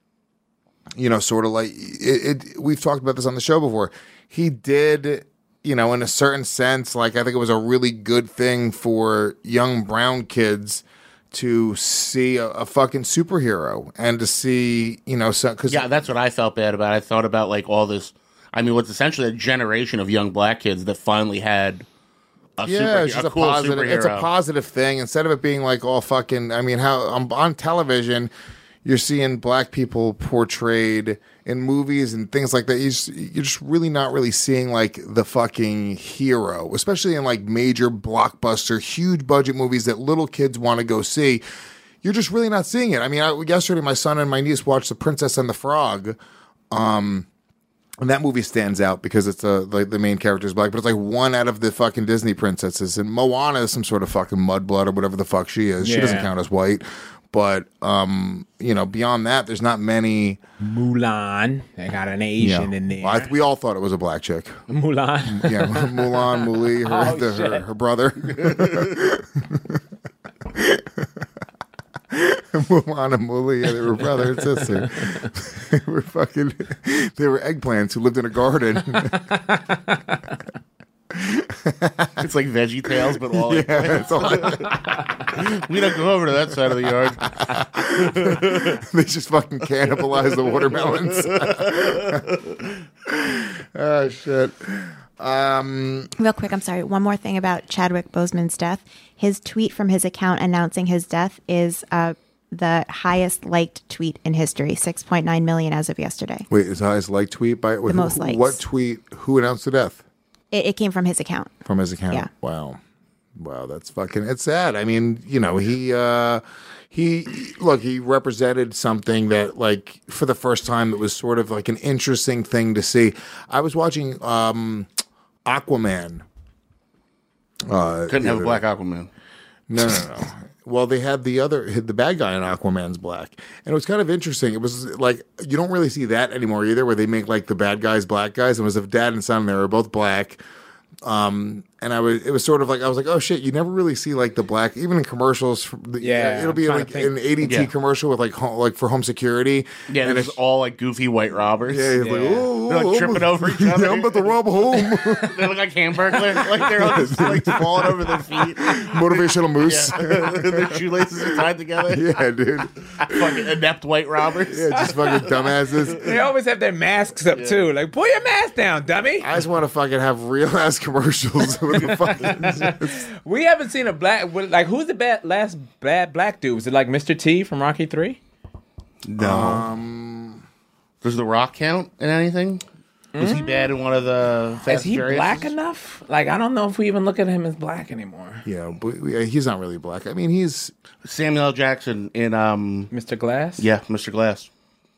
you know, sort of like it, it. We've talked about this on the show before. He did, you know, in a certain sense, like I think it was a really good thing for young brown kids to see a, a fucking superhero and to see, you know, because Yeah, that's what I felt bad about. I thought about like all this. I mean, what's essentially a generation of young black kids that finally had a, yeah, super, it's just a a, cool positive. superhero. It's a positive thing instead of it being like all fucking. I mean, how on, on television, you're seeing black people portrayed in movies and things like that. You just, you're just really not really seeing like the fucking hero, especially in like major blockbuster, huge budget movies that little kids want to go see. You're just really not seeing it. I mean, I, yesterday my son and my niece watched The Princess and the Frog. Um, And that movie stands out because it's a, like the main character is black, but it's like one out of the fucking Disney princesses. And Moana is some sort of fucking mudblood or whatever the fuck she is. She doesn't Yeah. count as white. But, um, you know, beyond that, there's not many. Mulan, they got an You know, Asian in there. well, I, we all thought it was a black chick. Mulan. Yeah, Mulan, Muli, her, Oh, the, her, shit. her brother. Mulan and Muli, yeah, they were brother and sister. They were fucking, they were eggplants who lived in a garden. It's like Veggie Tales, but all like, Yeah, it's all- we don't go over to that side of the yard. they just fucking cannibalize the watermelons. Oh shit. Um, Real quick, I'm sorry. One more thing about Chadwick Boseman's death. His tweet from his account announcing his death is uh, the highest liked tweet in history, six point nine million as of yesterday. Wait, is highest like tweet by The most likes. What tweet? Who announced the death? It, it came from his account. From his account. Yeah. Wow. Wow, that's fucking. It's sad. I mean, you know, he uh, he look, he represented something that, like, for the first time, it was sort of like an interesting thing to see. I was watching um, Aquaman. Uh, Couldn't the have a other black day. Aquaman. No, no, no. Well, they had the other, the bad guy in Aquaman's black. And it was kind of interesting. It was like, you don't really see that anymore either, where they make like the bad guys black guys. It was a dad and son, and they were both black. Um, and I was, it was sort of like, I was like, oh shit, you never really see like the black, even in commercials. From the, Yeah, it'll I'm be trying like to think. an A D T Yeah. commercial with like, home, like for home security. Yeah, and it's all like goofy white robbers. yeah, he's like, Yeah. oh, They're, like, oh, tripping I'm- over each yeah, other. I'm about to rob home. They look like hamburglar. Like they're all just like falling over their feet. Motivational moose. Yeah. Their shoelaces are tied together. Yeah, dude. Fucking inept white robbers. Yeah, just fucking dumbasses. They always have their masks up too. Like, pull your mask down, dummy. I just want to fucking have real ass commercials with the fucking. We haven't seen a black. Like, who's the bad, last bad black dude? Was it like Mister T from Rocky Three? No. Um, Does The Rock count in anything? Was he bad in one of the Fast Is he and Furious? black enough? Like, I don't know if we even look at him as black anymore. yeah, but yeah, he's not really black. I mean, he's Samuel L. Jackson in um Mister Glass? yeah, Mister Glass.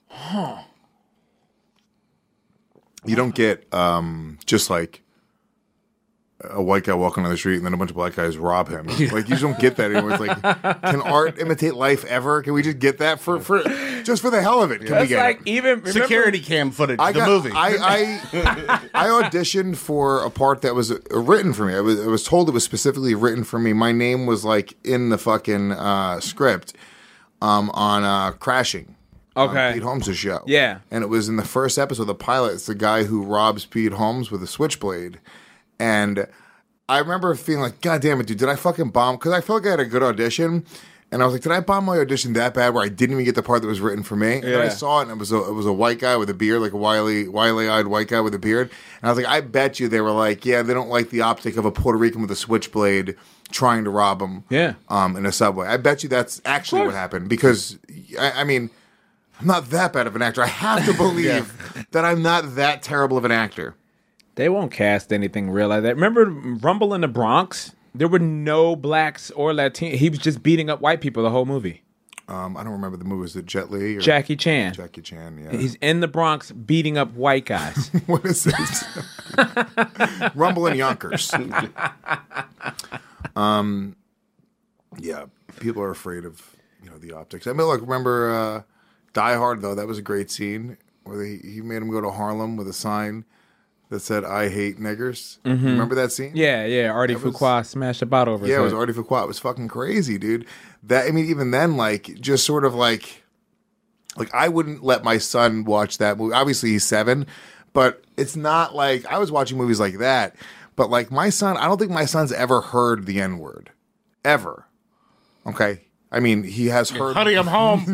you don't get um just like a white guy walking on the street and then a bunch of black guys rob him. Like, you just don't get that anymore. It's like, can art imitate life ever? Can we just get that for for just for the hell of it? Can we That's get like it? even remember, Security cam footage. I the got, movie. I, I I auditioned for a part that was uh, written for me. I was, I was told it was specifically written for me. My name was like in the fucking uh, script um, on uh, Crashing. Okay. On Pete Holmes' show. Yeah. And it was in the first episode, the pilot. It's the guy who robs Pete Holmes with a switchblade. And I remember feeling like, God damn it, dude, did I fucking bomb? Because I felt like I had a good audition. And I was like, did I bomb my audition that bad where I didn't even get the part that was written for me? And then I Yeah. saw it, and it was a it was a white guy with a beard, like a wily wily eyed white guy with a beard. And I was like, I bet you they were like, yeah, they don't like the optic of a Puerto Rican with a switchblade trying to rob them. Yeah. Um, in a subway. I bet you that's actually what happened because I, I mean, I'm not that bad of an actor. I have to believe that I'm not that terrible of an actor. They won't cast anything real like that. Remember Rumble in the Bronx? There were no blacks or Latino. He was just beating up white people the whole movie. Um, I don't remember the movie. Was it Jet Li or Jackie Chan. Jackie Chan? Yeah. He's in the Bronx beating up white guys. What is this? Rumble in Yonkers. um, yeah, people are afraid of you know the optics. I mean, look, remember uh, Die Hard though? That was a great scene where they, he made him go to Harlem with a sign that said "I hate niggers." Mm-hmm. Remember that scene? Yeah, yeah. Artie That was- Fuqua smashed a bottle over his Yeah, it was head. Artie Fuqua. It was fucking crazy, dude. That I mean, even then, like, just sort of like, like I wouldn't let my son watch that movie. Obviously, he's seven, but it's not like I was watching movies like that. But like my son, I don't think my son's ever heard the N word, ever. Okay, I mean, he has heard. Honey, I'm home.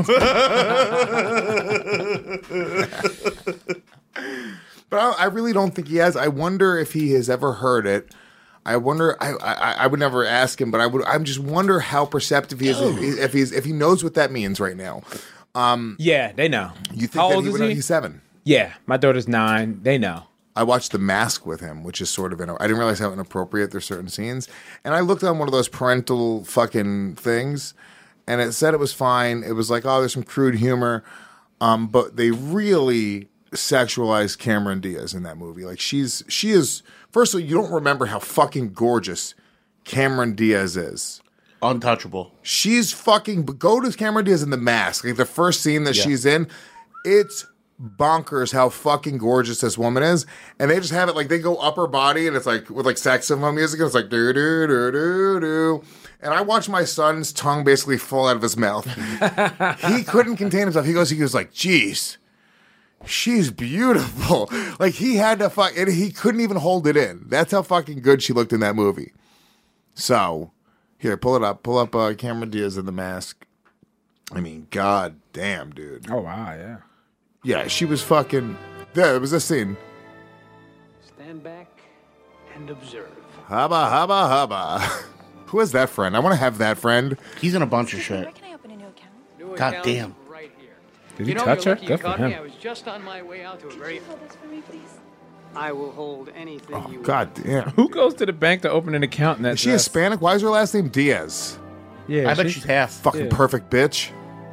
But I, I really don't think he has. I wonder if he has ever heard it. I wonder. I, I I would never ask him, but I would. I just wonder how perceptive he is. If, if he's if he knows what that means right now. Yeah, they know. You think How that old he is would know? he? He's seven. Yeah, my daughter's nine. They know. I watched The Mask with him, which is sort of, in I didn't realize how inappropriate there's certain scenes. And I looked on one of those parental fucking things, and it said it was fine. It was like, oh, there's some crude humor. Um, but they really sexualized Cameron Diaz in that movie. Like, she's, she is, first of all, you don't remember how fucking gorgeous Cameron Diaz is. Untouchable. She's fucking, go to Cameron Diaz in The Mask. Like, the first scene that Yeah. she's in, it's bonkers how fucking gorgeous this woman is. And they just have it like they go upper body and it's like with like saxophone music and it's like do do do do do. And I watched my son's tongue basically fall out of his mouth. He couldn't contain himself. He goes, he goes like, geez, she's beautiful. Like he had to fuck and he couldn't even hold it in. That's how fucking good she looked in that movie. So here, pull it up. Pull up uh, Cameron Diaz in The Mask. I mean, god damn, dude. Oh wow, yeah. Yeah, she was fucking. Yeah, it was a scene. Stand back and observe. Hubba, hubba, hubba. Who is that friend? I want to have that friend. He's in a bunch of shit. New it God down damn. right here. Did you he know, touch you're her? lucky Good you for caught him. me. I was just on my way out to a very. I will hold anything Oh, you. God damn. Who goes to the bank to open an account? In that Is she dress? Hispanic? Why is her last name Diaz? Yeah, I bet she's half. Fucking Yeah. perfect bitch.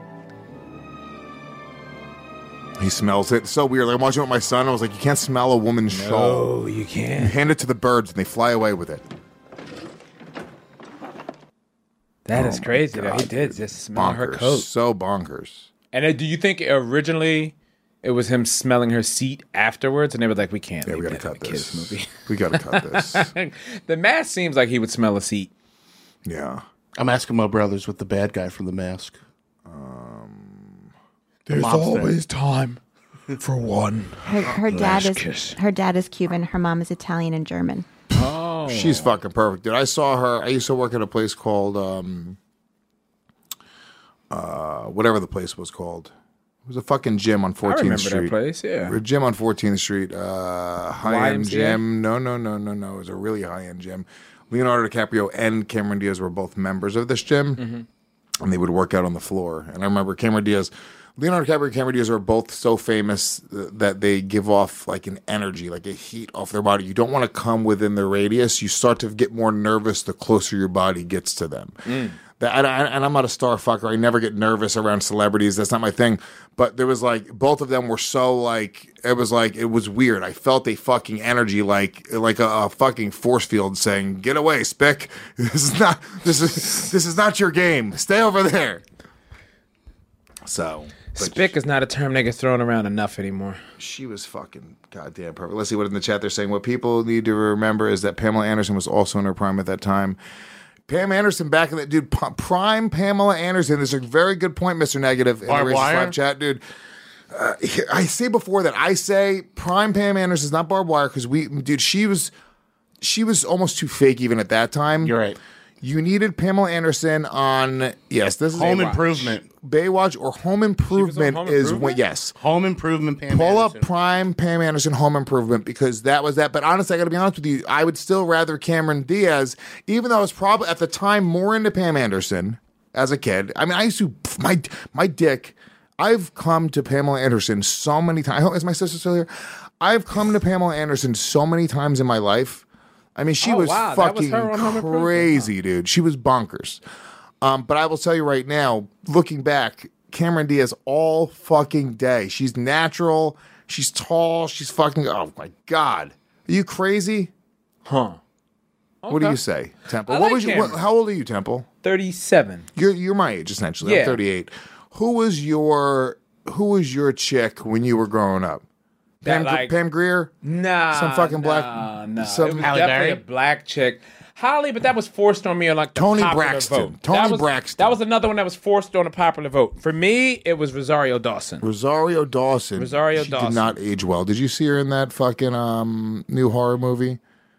He smells it. It's so weird. Like, I'm watching it with my son. I was like, you can't smell a woman's shawl. Oh, you You can't. hand it to the birds and they fly away with it. That Oh is my crazy. Though. He God, did dude. just smell her Bonkers. coat. So bonkers. And then, do you think originally it was him smelling her seat afterwards, and they were like, "We can't. Yeah, we leave gotta that in cut a kids this. movie." We gotta cut this. The mask seems like he would smell a seat. Yeah. I'm Eskimo Brothers with the bad guy from The Mask. There's mobster. time for one. Her, her dad Last is kiss. her dad is Cuban. Her mom is Italian and German. Oh, She's fucking perfect, dude. I saw her. I used to work at a place called, um, uh, whatever the place was called. It was a fucking gym on I fourteenth remember Street. that place. Yeah. A gym on fourteenth Street. Uh, high end Y M C A? gym. No, no, no, no, no. It was a really high end gym. Leonardo DiCaprio and Cameron Diaz were both members of this gym, Mm-hmm. and they would work out on the floor. And I remember Cameron Diaz. Leonardo DiCaprio and Cameron Diaz are both so famous that they give off like an energy, like a heat off their body. You don't want to come within the radius. You start to get more nervous the closer your body gets to them. That, I, and I'm not a star fucker. I never get nervous around celebrities. That's not my thing. But there was like both of them were so like it was like it was weird. I felt a fucking energy like like a, a fucking force field saying, "Get away, Spick. This is not this is this is not your game. Stay over there." So. but Spick is not a term that gets thrown around enough anymore. She was fucking goddamn perfect. Let's see what in the chat they're saying. What people need to remember is that Pamela Anderson was also in her prime at that time. Pam Anderson back in the dude p- prime Pamela Anderson. This is a very good point, Mister Negative. In the Barbed Racist wire? Live chat, dude. Uh, I say before that I say prime Pam Anderson is not barbed wire because we, dude, she was she was almost too fake even at that time. You're right. You needed Pamela Anderson on yes, this is Home Baywatch. Improvement. Baywatch or Home Improvement Home is when Improvement? yes. Home Improvement. Pam Pull Anderson. up Prime Pam Anderson Home Improvement because that was that. But honestly, I got to be honest with you. I would still rather Cameron Diaz, even though I was probably at the time more into Pam Anderson as a kid. I mean, I used to my my dick. I've come to Pamela Anderson so many times. Is my sister still here? I've come to Pamela Anderson so many times in my life. I mean, she Oh, was wow, that was fucking her on Home Improvement? crazy, dude. She was bonkers. Um, but I will tell you right now, looking back, Cameron Diaz all fucking day. She's natural. She's tall. She's fucking. Oh my god, are you crazy? Huh. What do Okay. you say, Temple? I what like was you? What, Cameron. how old are you, Temple? thirty-seven. You're you're my age essentially. I'm Yeah. thirty-eight. Who was your Who was your chick when you were growing up? That, Pam, like- Pam Grier. Nah. Some fucking black- Nah, nah. some- it was Halle definitely Berry? a black chick. Holly, but that was forced on me on like the Toni popular Braxton. vote. Toni that was, Braxton. That was another one that was forced on a popular vote. For me, it was Rosario Dawson. Rosario Dawson. Rosario she Dawson. did not age well. Did you see her in that fucking um, new horror movie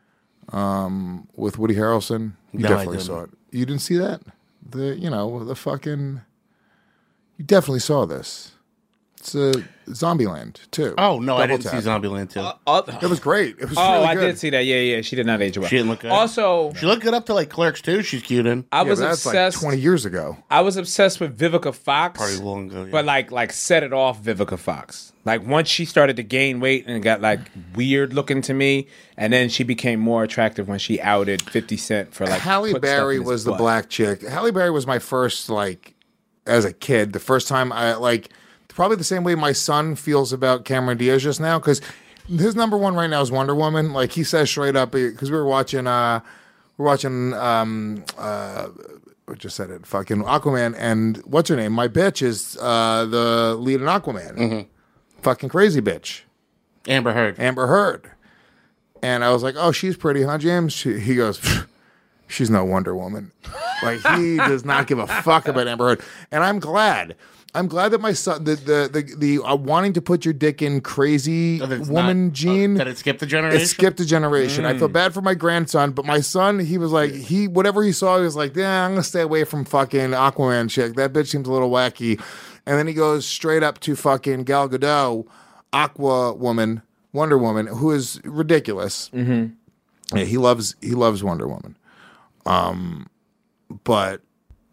um, with Woody Harrelson? You No, I definitely didn't. saw it. You didn't see that? The you know the fucking. You definitely saw this. It's a Zombieland too. Oh no, I Double didn't tap. see Zombieland too. It was great. It was Oh, really I good. did see that. Yeah, yeah. She did not age well. She didn't look good. Also, She looked good up to like Clerks too. She's cute in. I Yeah, was but that's obsessed. like twenty years ago. I was obsessed with Vivica Fox. Probably long ago. Yeah. But like, like set it off Vivica Fox. Like once she started to gain weight and got like weird looking to me, and then she became more attractive when she outed Fifty Cent for like Halle put stuff Berry in his was the butt. black chick. Halle Berry was my first like as a kid. The first time I like probably the same way my son feels about Cameron Diaz just now because his number one right now is Wonder Woman. Like he says straight up because we were watching uh we're watching um uh I just said it fucking Aquaman and what's her name? My bitch is uh the lead in Aquaman. Mm-hmm. Fucking crazy bitch. Amber Heard. Amber Heard. And I was like, oh, she's pretty, huh, James? She, he goes, she's no Wonder Woman. Like, he does not give a fuck about Amber Heard. And I'm glad. I'm glad that my son, the the the, the uh, wanting to put your dick in crazy Oh, that it's woman not- gene. oh, that it skipped a generation? It skipped a generation. I feel bad for my grandson, but my son, he was like, he whatever he saw, he was like, yeah, I'm gonna stay away from fucking Aquaman chick. That bitch seems a little wacky. And then he goes straight up to fucking Gal Gadot, Aqua Woman, Wonder Woman, who is ridiculous. Mm-hmm. Yeah, he loves he loves Wonder Woman. Um, but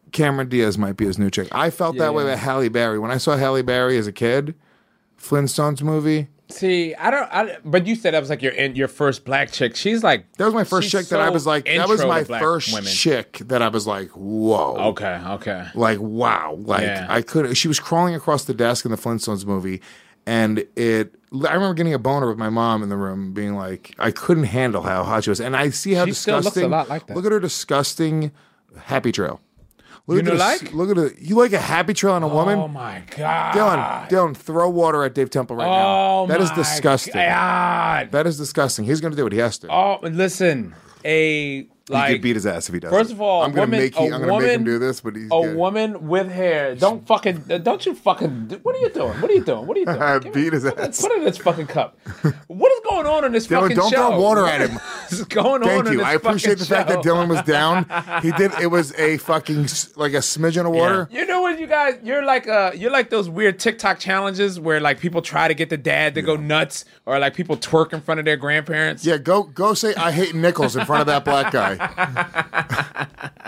Cameron Diaz might be his new chick. I felt that Yeah. way with Halle Berry. When I saw Halle Berry as a kid, Flintstones movie. See, I don't. I, but you said that was like your your first black chick. She's like That was my first she's chick that I so was like, that was intro my to black first women. chick that I was like, whoa. Okay, okay. Like, wow. Like, Yeah. I could, she was crawling across the desk in the Flintstones movie. And it, I remember getting a boner with my mom in the room, being like, I couldn't handle how hot she was. And I see how She still disgusting. looks a lot like that. Look at her disgusting Happy Trail. Look You at know, the- like? Look at it. You like a Happy Trail on a woman? Oh my god, Dylan, Dylan, throw water at Dave Temple right Oh now. That is my disgusting. God. That is disgusting. He's going to do what he has to. Oh, listen, a he like. could beat his ass if he does. First of all, I'm going to woman- make he, a I'm going to make him woman- do this, but he's A good. woman with hair. Don't fucking. Don't you fucking. What are you doing? What are you doing? What are you doing? Give me- Beat his put, ass. it, put it in this fucking cup. What is going on in this Dylan, fucking don't show? throw water at him. What's going on Thank in you. this I appreciate the fucking fact that show? Dylan was down. He did. It was a fucking s- like a smidgen of water. You know what, you guys? You're like uh, you're like those weird TikTok challenges where like people try to get the dad to go nuts, or like people twerk in front of their grandparents. Yeah, go go say I hate nickels in front of that black guy.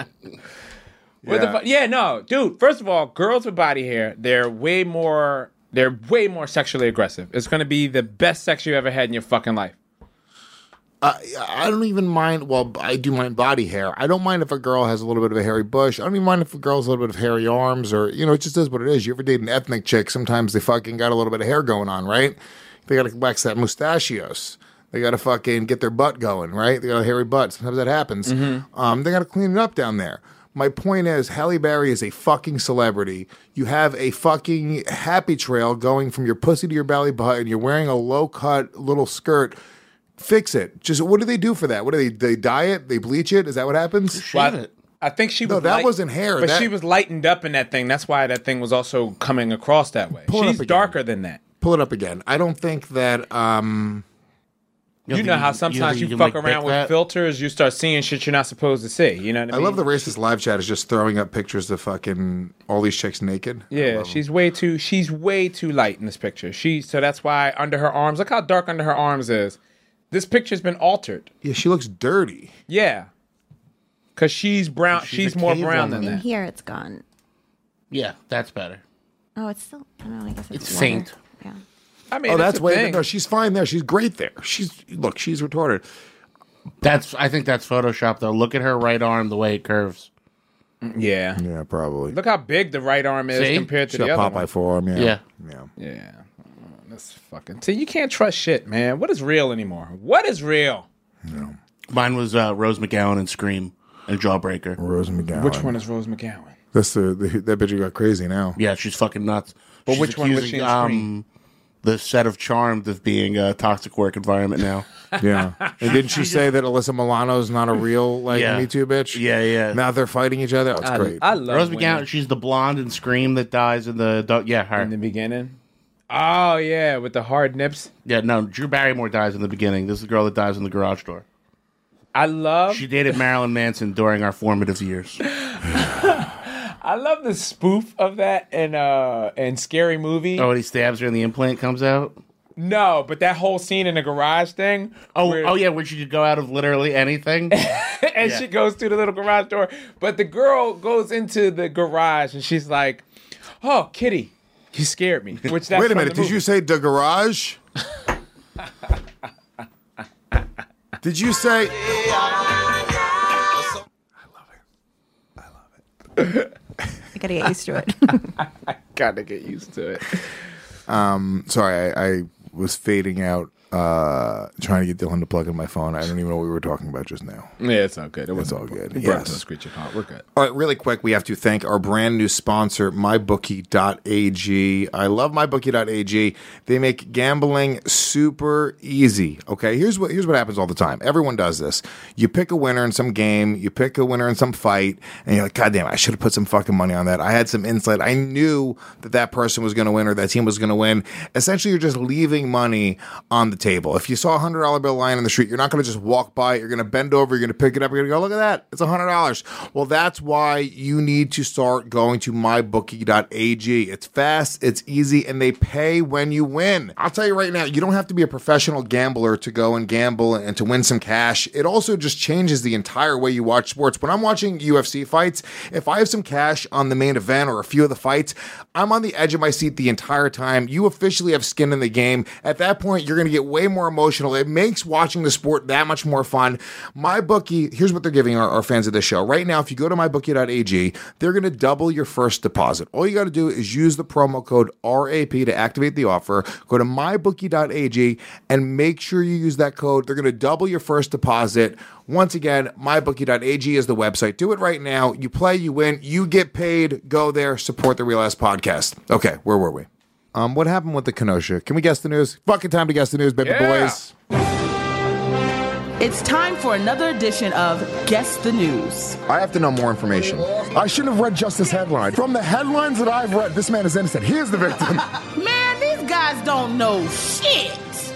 What the Yeah. fu- yeah, no, dude. First of all, girls with body hair, they're way more, they're way more sexually aggressive. It's gonna be the best sex you ever had in your fucking life. I I don't even mind. Well, I do mind body hair. I don't mind if a girl has a little bit of a hairy bush. I don't even mind if a girl has a little bit of hairy arms, or you know, it just is what it is. You ever date an ethnic chick? Sometimes they fucking got a little bit of hair going on, right? They got to wax that mustachios. They got to fucking get their butt going, right? They got a hairy butt. Sometimes that happens. Um, they got to clean it up down there. My point is, Halle Berry is a fucking celebrity. You have a fucking happy trail going from your pussy to your belly button. You're wearing a low cut little skirt. Fix it. Just what do they do for that? What do they? They dye it? They bleach it? Is that what happens? Well, I, I think she No, was. that light- wasn't hair. but That- she was lightened up in that thing. That's why that thing was also coming across that way. Pull it She's up again. darker than that. Pull it up again. I don't think that. Um, You, don't know think how you- you don't sometimes you, think you fuck can, like, around pick with that? filters, you start seeing shit you're not supposed to see. You know what I I mean? love the racist live chat is just throwing up pictures of fucking all these chicks naked. I Yeah, love 'em. she's way too she's way too light in this picture. She so that's why under her arms, look how dark under her arms is. This picture's been altered. Yeah, she looks dirty. Yeah. Cause she's brown she's, She's a more cave brown woman. than In that. here, it's gone. Yeah, that's better. Oh, it's still. I don't know. I guess it's, It's water. faint. Yeah. I mean Oh, it's that's a way. thing. No, she's fine there. She's great there. She's look. She's retarded. That's. I think that's Photoshop though. Look at her right arm, the way it curves. Yeah. Yeah, probably. Look how big the right arm is See? compared to She the got other Popeye one. forearm. Yeah. Yeah. Yeah. Yeah. Oh, that's fucking see, you can't trust shit, man. What is real anymore? What is real? Mine was uh, Rose McGowan and Scream and Jawbreaker. Rose McGowan. Which one is Rose McGowan? That's the, the that bitch who got crazy now. Yeah, she's fucking nuts. But She's which one was accusing, she in um, the set of Charmed of being a toxic work environment now. Yeah. And didn't she say that Alyssa Milano's not a real like Yeah. Me Too bitch? Yeah, yeah. Now they're fighting each other. Oh, it's I, great. I love Rose women. McGowan, she's the blonde in Scream that dies in the dog. Yeah, her. in the beginning. Oh yeah, with the hard nips. Yeah, no, Drew Barrymore dies in the beginning. This is the girl that dies in the garage door. I love She dated Marilyn Manson during our formative years. I love the spoof of that in uh in Scary Movie. Oh, and he stabs her and the implant comes out? No, but that whole scene in the garage thing. Oh, where- oh yeah, where she could go out of literally anything. and yeah. she goes through the little garage door. But the girl goes into the garage and she's like, "Oh, Kitty, you scared me." Which that's Wait a from minute. the Did you movie. say the garage? Did you say? I gotta get used to it. Gotta get used to it. Um, sorry, I, I was fading out, uh, trying to get Dylan to plug in my phone. I don't even know what we were talking about just now. Yeah, it's all good. It was all good. We brought it to Yes. a screeching halt. We're good. All right, really quick, we have to thank our brand new sponsor, my bookie dot a g. I love my bookie dot a g. They make gambling super easy. Okay, here's what here's what happens all the time. Everyone does this. You pick a winner in some game, you pick a winner in some fight, and you're like, God damn, I should have put some fucking money on that. I had some insight. I knew that that person was going to win or that team was going to win. Essentially, you're just leaving money on the table. If you saw a one hundred dollar bill lying in the street, you're not going to just walk by it. You're going to bend over. You're going to pick it up. You're going to go, look at that. It's one hundred dollars. Well, that's why you need to start going to my bookie dot a g. It's fast, it's easy, and they pay when you win. I'll tell you right now, you don't have to be a professional gambler to go and gamble and to win some cash. It also just changes the entire way you watch sports. When I'm watching U F C fights, if I have some cash on the main event or a few of the fights, I'm on the edge of my seat the entire time. You officially have skin in the game. At that point, you're going to get way more emotional. It makes watching the sport that much more fun. MyBookie, here's what they're giving our, our fans of this show. Right now, if you go to my bookie dot a g, they're going to double your first deposit. All you got to do is use the promo code R A P to activate the offer. Go to my bookie dot a g and make sure you use that code. They're going to double your first deposit. Once again, my bookie dot a g is the website. Do it right now. You play, you win, you get paid. Go there, support the Real Ass Podcast. Okay, where were we? Um, what happened with the Kenosha? Can we guess the news? Fucking time to guess the news, baby Yeah. boys. It's time for another edition of Guess the News. I have to know more information. I shouldn't have read just this headline. From the headlines that I've read, this man is innocent. He is the victim. Man, these guys don't know shit.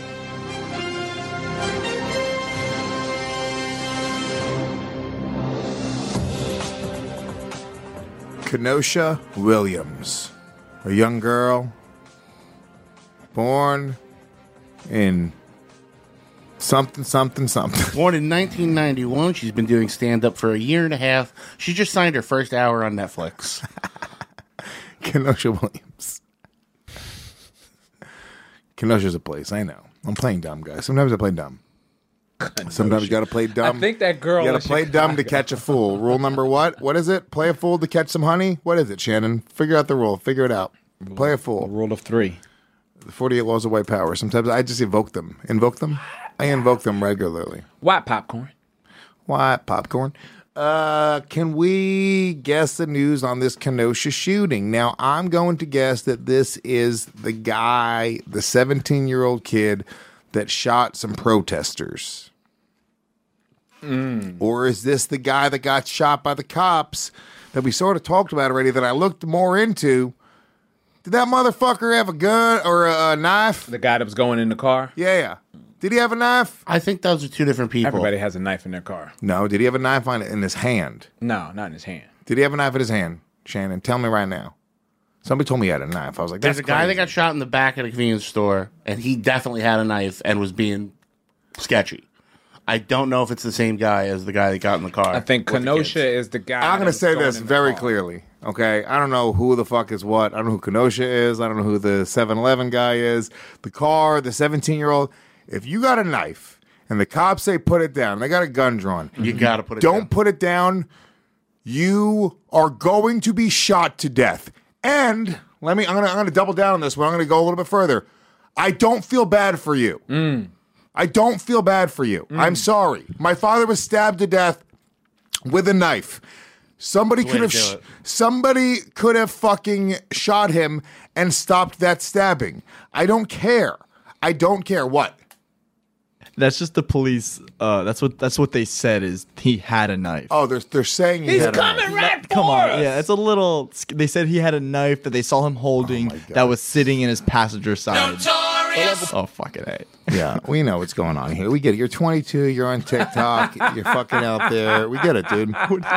Kenosha Williams, a young girl born in something, something, something. Born in nineteen ninety-one, she's been doing stand-up for a year and a half. She just signed her first hour on Netflix. Kenosha Williams. Kenosha's a place, I know. I'm playing dumb, guys. Sometimes I play dumb. Sometimes you got to play dumb. I think that girl You got in to play Chicago. dumb to catch a fool. Rule number what? What is it? Play a fool to catch some honey? What is it, Shannon? Figure out the rule. Figure it out. Play a fool. Rule of three. The forty-eight laws of white power. Sometimes I just evoke them. Invoke them? I invoke them regularly. White popcorn. White popcorn. Uh, can we guess the news on this Kenosha shooting? Now, I'm going to guess that this is the guy, the seventeen-year-old kid that shot some protesters. Mm. Or is this the guy that got shot by the cops that we sort of talked about already that I looked more into? Did that motherfucker have a gun or a, a knife? The guy that was going in the car? Yeah, yeah. Did he have a knife? I think those are two different people. Everybody has a knife in their car. No. Did he have a knife on in his hand? No, not in his hand. Did he have a knife in his hand? Shannon, tell me right now. Somebody told me he had a knife. I was like, There's that's a guy crazy. that got shot in the back at a convenience store, and he definitely had a knife and was being sketchy. I don't know if it's the same guy as the guy that got in the car. I think with the Kenosha kids. is the guy. I'm going to that was say going this in the very car. clearly, okay? I don't know who the fuck is what. I don't know who Kenosha is. I don't know who the seven eleven guy is. The car, the seventeen-year-old. If you got a knife and the cops say put it down, they got a gun drawn. You got to put it Don't down. put it down. You are going to be shot to death. And let me, I'm going to I'm going to double down on this, but I'm going to go a little bit further. I don't feel bad for you. Mm. I don't feel bad for you. I'm sorry. My father was stabbed to death with a knife. Somebody That's the could way have to do sh- it. somebody could have fucking shot him and stopped that stabbing. I don't care. I don't care what. That's just the police. Uh, that's what that's what they said is he had a knife. Oh, they're they're saying he He's had a knife. coming right for Come on, us. yeah, it's a little. They said he had a knife that they saw him holding that was sitting in his passenger side. Oh fucking A. Yeah, we know what's going on here. We get it. You're twenty-two. You're on TikTok. You're fucking out there. We get it, dude.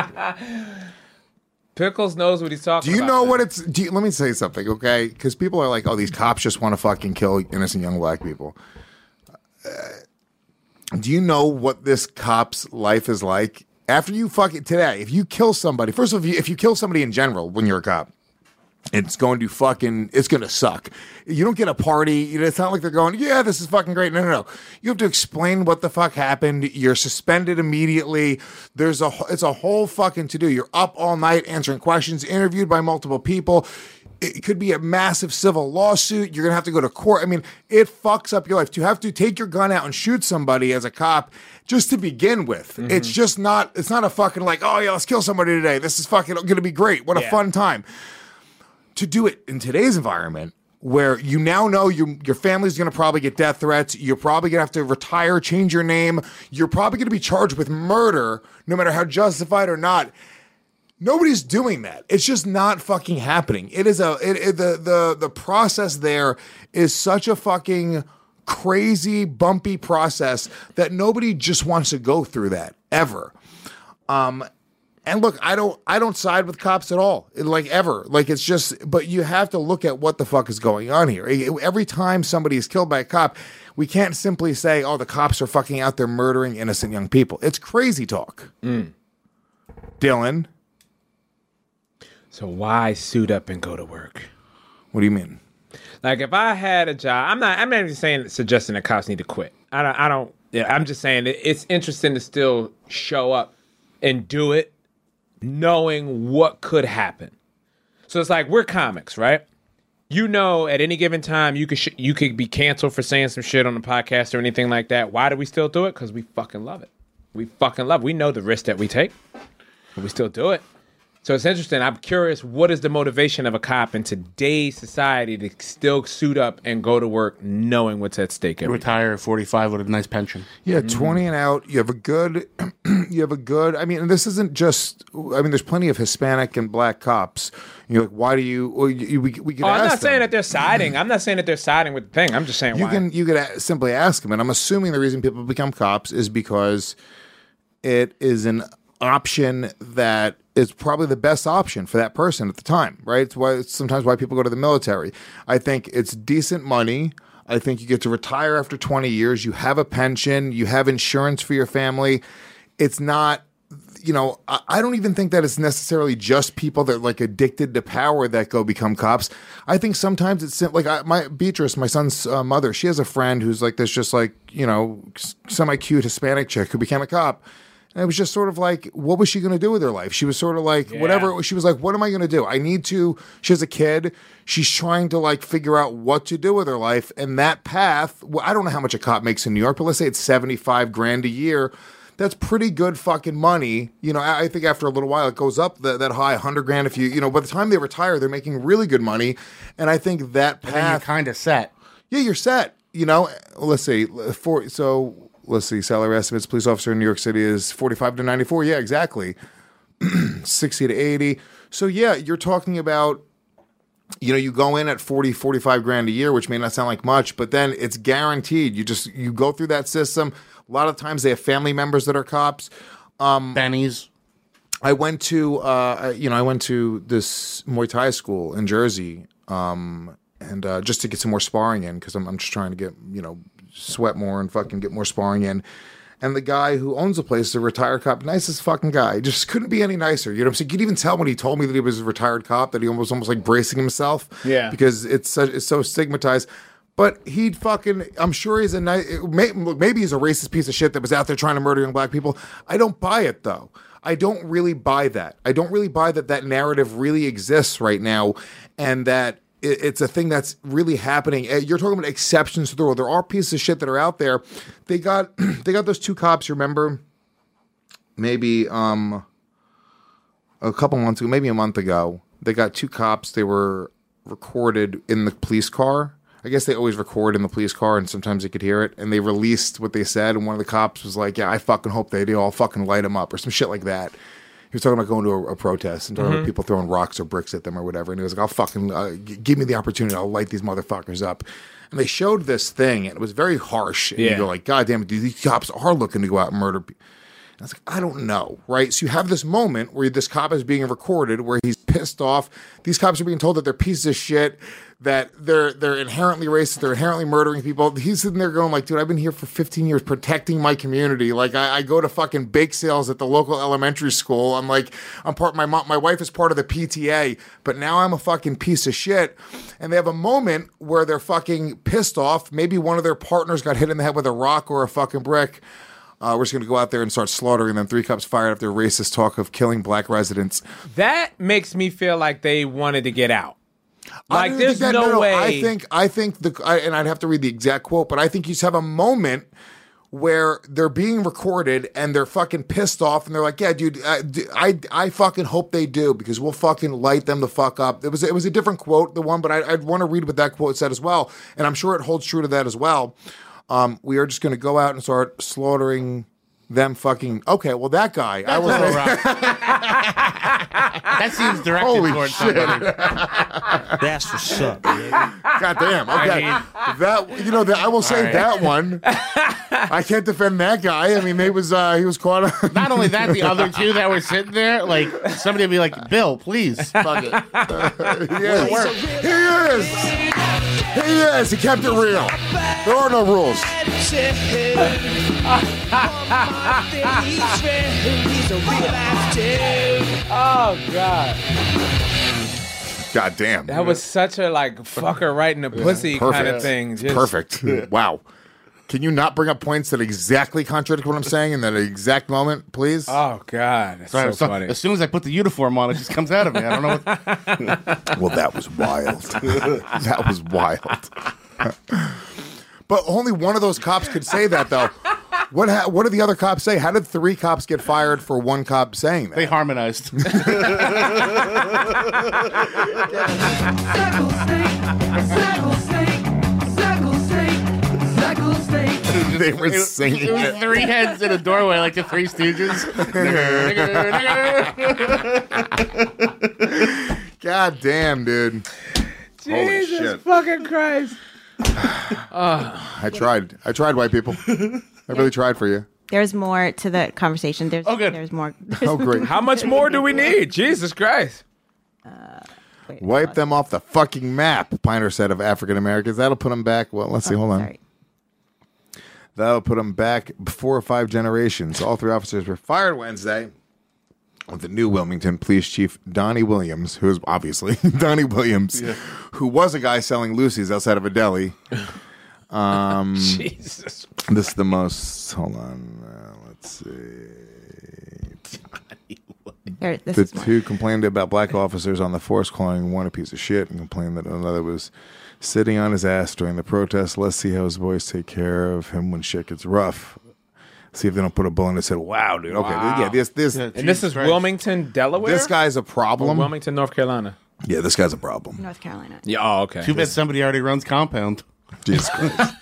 Pickles knows what he's talking Do you about. know what it's? Do you, let me say something, okay? Because people are like, "Oh, these cops just want to fucking kill innocent young black people." Uh, do you know what this cop's life is like after you fucking today? If you kill somebody, first of all, if you, if you kill somebody in general when you're a cop, it's going to fucking, it's going to suck. You don't get a party. It's not like they're going, yeah, this is fucking great. No, no, no. You have to explain what the fuck happened. You're suspended immediately. There's a, it's a whole fucking to do. You're up all night answering questions, interviewed by multiple people. It could be a massive civil lawsuit. You're going to have to go to court. I mean, it fucks up your life. To have to take your gun out and shoot somebody as a cop just to begin with. Mm-hmm. It's just not, it's not a fucking like, oh yeah, let's kill somebody today. This is fucking going to be great. What a Yeah. fun time. To do it in today's environment where you now know you, your family's going to probably get death threats. You're probably going to have to retire, change your name. You're probably going to be charged with murder, no matter how justified or not. Nobody's doing that. It's just not fucking happening. It is a, it, it, the, the, the process there is such a fucking crazy, bumpy process that nobody just wants to go through that ever. Um, and look, I don't, I don't side with cops at all, like ever. Like it's just, but you have to look at what the fuck is going on here. Every time somebody is killed by a cop, we can't simply say, "Oh, the cops are fucking out there murdering innocent young people." It's crazy talk. Mm. Dylan. So why suit up and go to work? What do you mean? Like if I had a job, I'm not. I'm not even saying suggesting that cops need to quit. I don't. I don't. Yeah, I'm just saying it's interesting to still show up and do it, knowing what could happen. So it's like we're comics, right? You know, at any given time, you could sh- you could be canceled for saying some shit on the podcast or anything like that. Why do we still do it? Because we fucking love it. We fucking love it. We know the risk that we take, but we still do it. So it's interesting. I'm curious, what is the motivation of a cop in today's society to still suit up and go to work knowing what's at stake? You retire at forty-five with a nice pension. Yeah, twenty and out. You have a good, you have a good, I mean, this isn't just, I mean, there's plenty of Hispanic and black cops. You're like, why do you, well, you we, we could oh, ask I'm not them. saying that they're siding. I'm not saying that they're siding with the thing. I'm just saying You why. can, you could a- simply ask them. And I'm assuming the reason people become cops is because it is an option that is probably the best option for that person at the time, right? It's why it's sometimes why people go to the military. I think it's decent money. I think you get to retire after twenty years. You have a pension. You have insurance for your family. It's not, you know, I, I don't even think that it's necessarily just people that are like addicted to power that go become cops. I think sometimes it's sim- like I, my Beatrice, my son's uh, mother, she has a friend who's like this, just like, you know, semi-cute Hispanic chick who became a cop. And it was just sort of like, what was she going to do with her life? She was sort of like, Yeah. whatever. She was like, what am I going to do? I need to. She has a kid. She's trying to like figure out what to do with her life. And that path, well, I don't know how much a cop makes in New York, but let's say it's seventy-five grand a year. That's pretty good fucking money. You know, I I think after a little while it goes up that, that high, one hundred grand if you, you know, by the time they retire, they're making really good money. And I think that And then you're path, kind of set. yeah, you're set. You know, let's see, for so. Let's see, salary estimates, police officer in New York City is forty-five to ninety-four. Yeah, exactly. sixty to eighty. So yeah, you're talking about, you know, you go in at forty, forty-five grand a year, which may not sound like much, but then it's guaranteed. You just, you go through that system. A lot of times they have family members that are cops. Um, Bennies. I went to, uh, you know, I went to this Muay Thai school in Jersey, um, and uh, just to get some more sparring in, because I'm, I'm just trying to get, you know, sweat more and fucking get more sparring in. And the guy who owns the place is a retired cop, nicest fucking guy. Just couldn't be any nicer. You know what I'm saying? You could even tell when he told me that he was a retired cop that he was almost like bracing himself. Yeah. Because it's such, it's so stigmatized. But he'd fucking, I'm sure he's a nice, maybe he's a racist piece of shit that was out there trying to murder young black people. I don't buy it though. I don't really buy that. I don't really buy that that narrative really exists right now, and that it's a thing that's really happening. You're talking about exceptions to the rule. There are pieces of shit that are out there. They got they got those two cops, remember? Maybe um a couple months ago, maybe a month ago. They got two cops. They were recorded in the police car. I guess they always record in the police car, and sometimes you could hear it. And they released what they said, and one of the cops was like, yeah, I fucking hope they do. I'll fucking light them up, or some shit like that. He was talking about going to a, a protest and talking Mhm. about people throwing rocks or bricks at them or whatever. And he was like, I'll fucking, uh, g- give me the opportunity. I'll light these motherfuckers up. And they showed this thing, and it was very harsh. And Yeah. you go like, God damn it, dude, these cops are looking to go out and murder people. And I was like, I don't know, right? So you have this moment where this cop is being recorded, where he's pissed off. These cops are being told that they're pieces of shit, that they're they're inherently racist, they're inherently murdering people. He's sitting there going like, dude, I've been here for fifteen years protecting my community. Like, I, I go to fucking bake sales at the local elementary school. I'm like, I'm part, my mom, my wife is part of the P T A, but now I'm a fucking piece of shit. And they have a moment where they're fucking pissed off. Maybe one of their partners got hit in the head with a rock or a fucking brick. Uh, we're just going to go out there and start slaughtering them. Three cops fired after racist talk of killing black residents. That makes me feel like they wanted to get out. I Like, don't there's think that- no, way. I think, I think the, I, and I'd have to read the exact quote, but I think you just have a moment where they're being recorded and they're fucking pissed off and they're like, yeah, dude, I, I, I fucking hope they do, because we'll fucking light them the fuck up. It was, it was a different quote, the one, but I, I'd want to read what that quote said as well. And I'm sure it holds true to that as well. Um, we are just going to go out and start slaughtering them fucking okay. Well, that guy, I was that seems directed Holy towards shit. somebody. That's what's up. God damn. Okay, I that you know that I will say All right. that one. I can't defend that guy. I mean, they was uh, he was caught. On Not only that, the other two that were sitting there, like somebody would be like, "Bill, please, fuck it." Yeah, he is. He is. He kept it real. There are no rules. Oh God. God damn. That was such a like fucker right in the pussy kind of thing. Just, Perfect. Wow. Can you not bring up points that exactly contradict what I'm saying in that exact moment, please? Oh God, that's Sorry, so so- funny. As soon as I put the uniform on, it just comes out of me. I don't know what. Well, that was wild. That was wild. But only one of those cops could say that, though. What ha- What did the other cops say? How did three cops get fired for one cop saying that? They harmonized. They were It was- singing It was it. three heads in a doorway, like the Three Stooges. God damn, dude. Holy Jesus shit. fucking Christ. I tried. I tried, white people. I really tried for you. There's more to the conversation. There's, Oh, good. There's more. There's Oh, great. How much more do we need? Jesus Christ. Wait, Wipe them off the fucking map, Piner said of African Americans. That'll put them back. Well, let's see. oh, Hold on. sorry. That'll put them back four or five generations. All three officers were fired Wednesday with the new Wilmington Police Chief Donnie Williams, who is obviously Donnie Williams, who was a guy selling Lucy's outside of a deli. Um, Jesus. This is the most. Hold on. Uh, let's see. There, this The is more. two complained about black officers on the force, calling one a piece of shit, and complained that another was sitting on his ass during the protest. Let's see how his boys take care of him when shit gets rough. See if they don't put a bullet in his head. Wow, dude. Okay, Wow. yeah, this this Yeah, And this is Christ. Wilmington, Delaware? this guy's a Or problem. Wilmington, North Carolina. Yeah, this guy's a problem. North Carolina. Yeah, oh, okay. Too bad somebody already runs compound. Jesus Christ.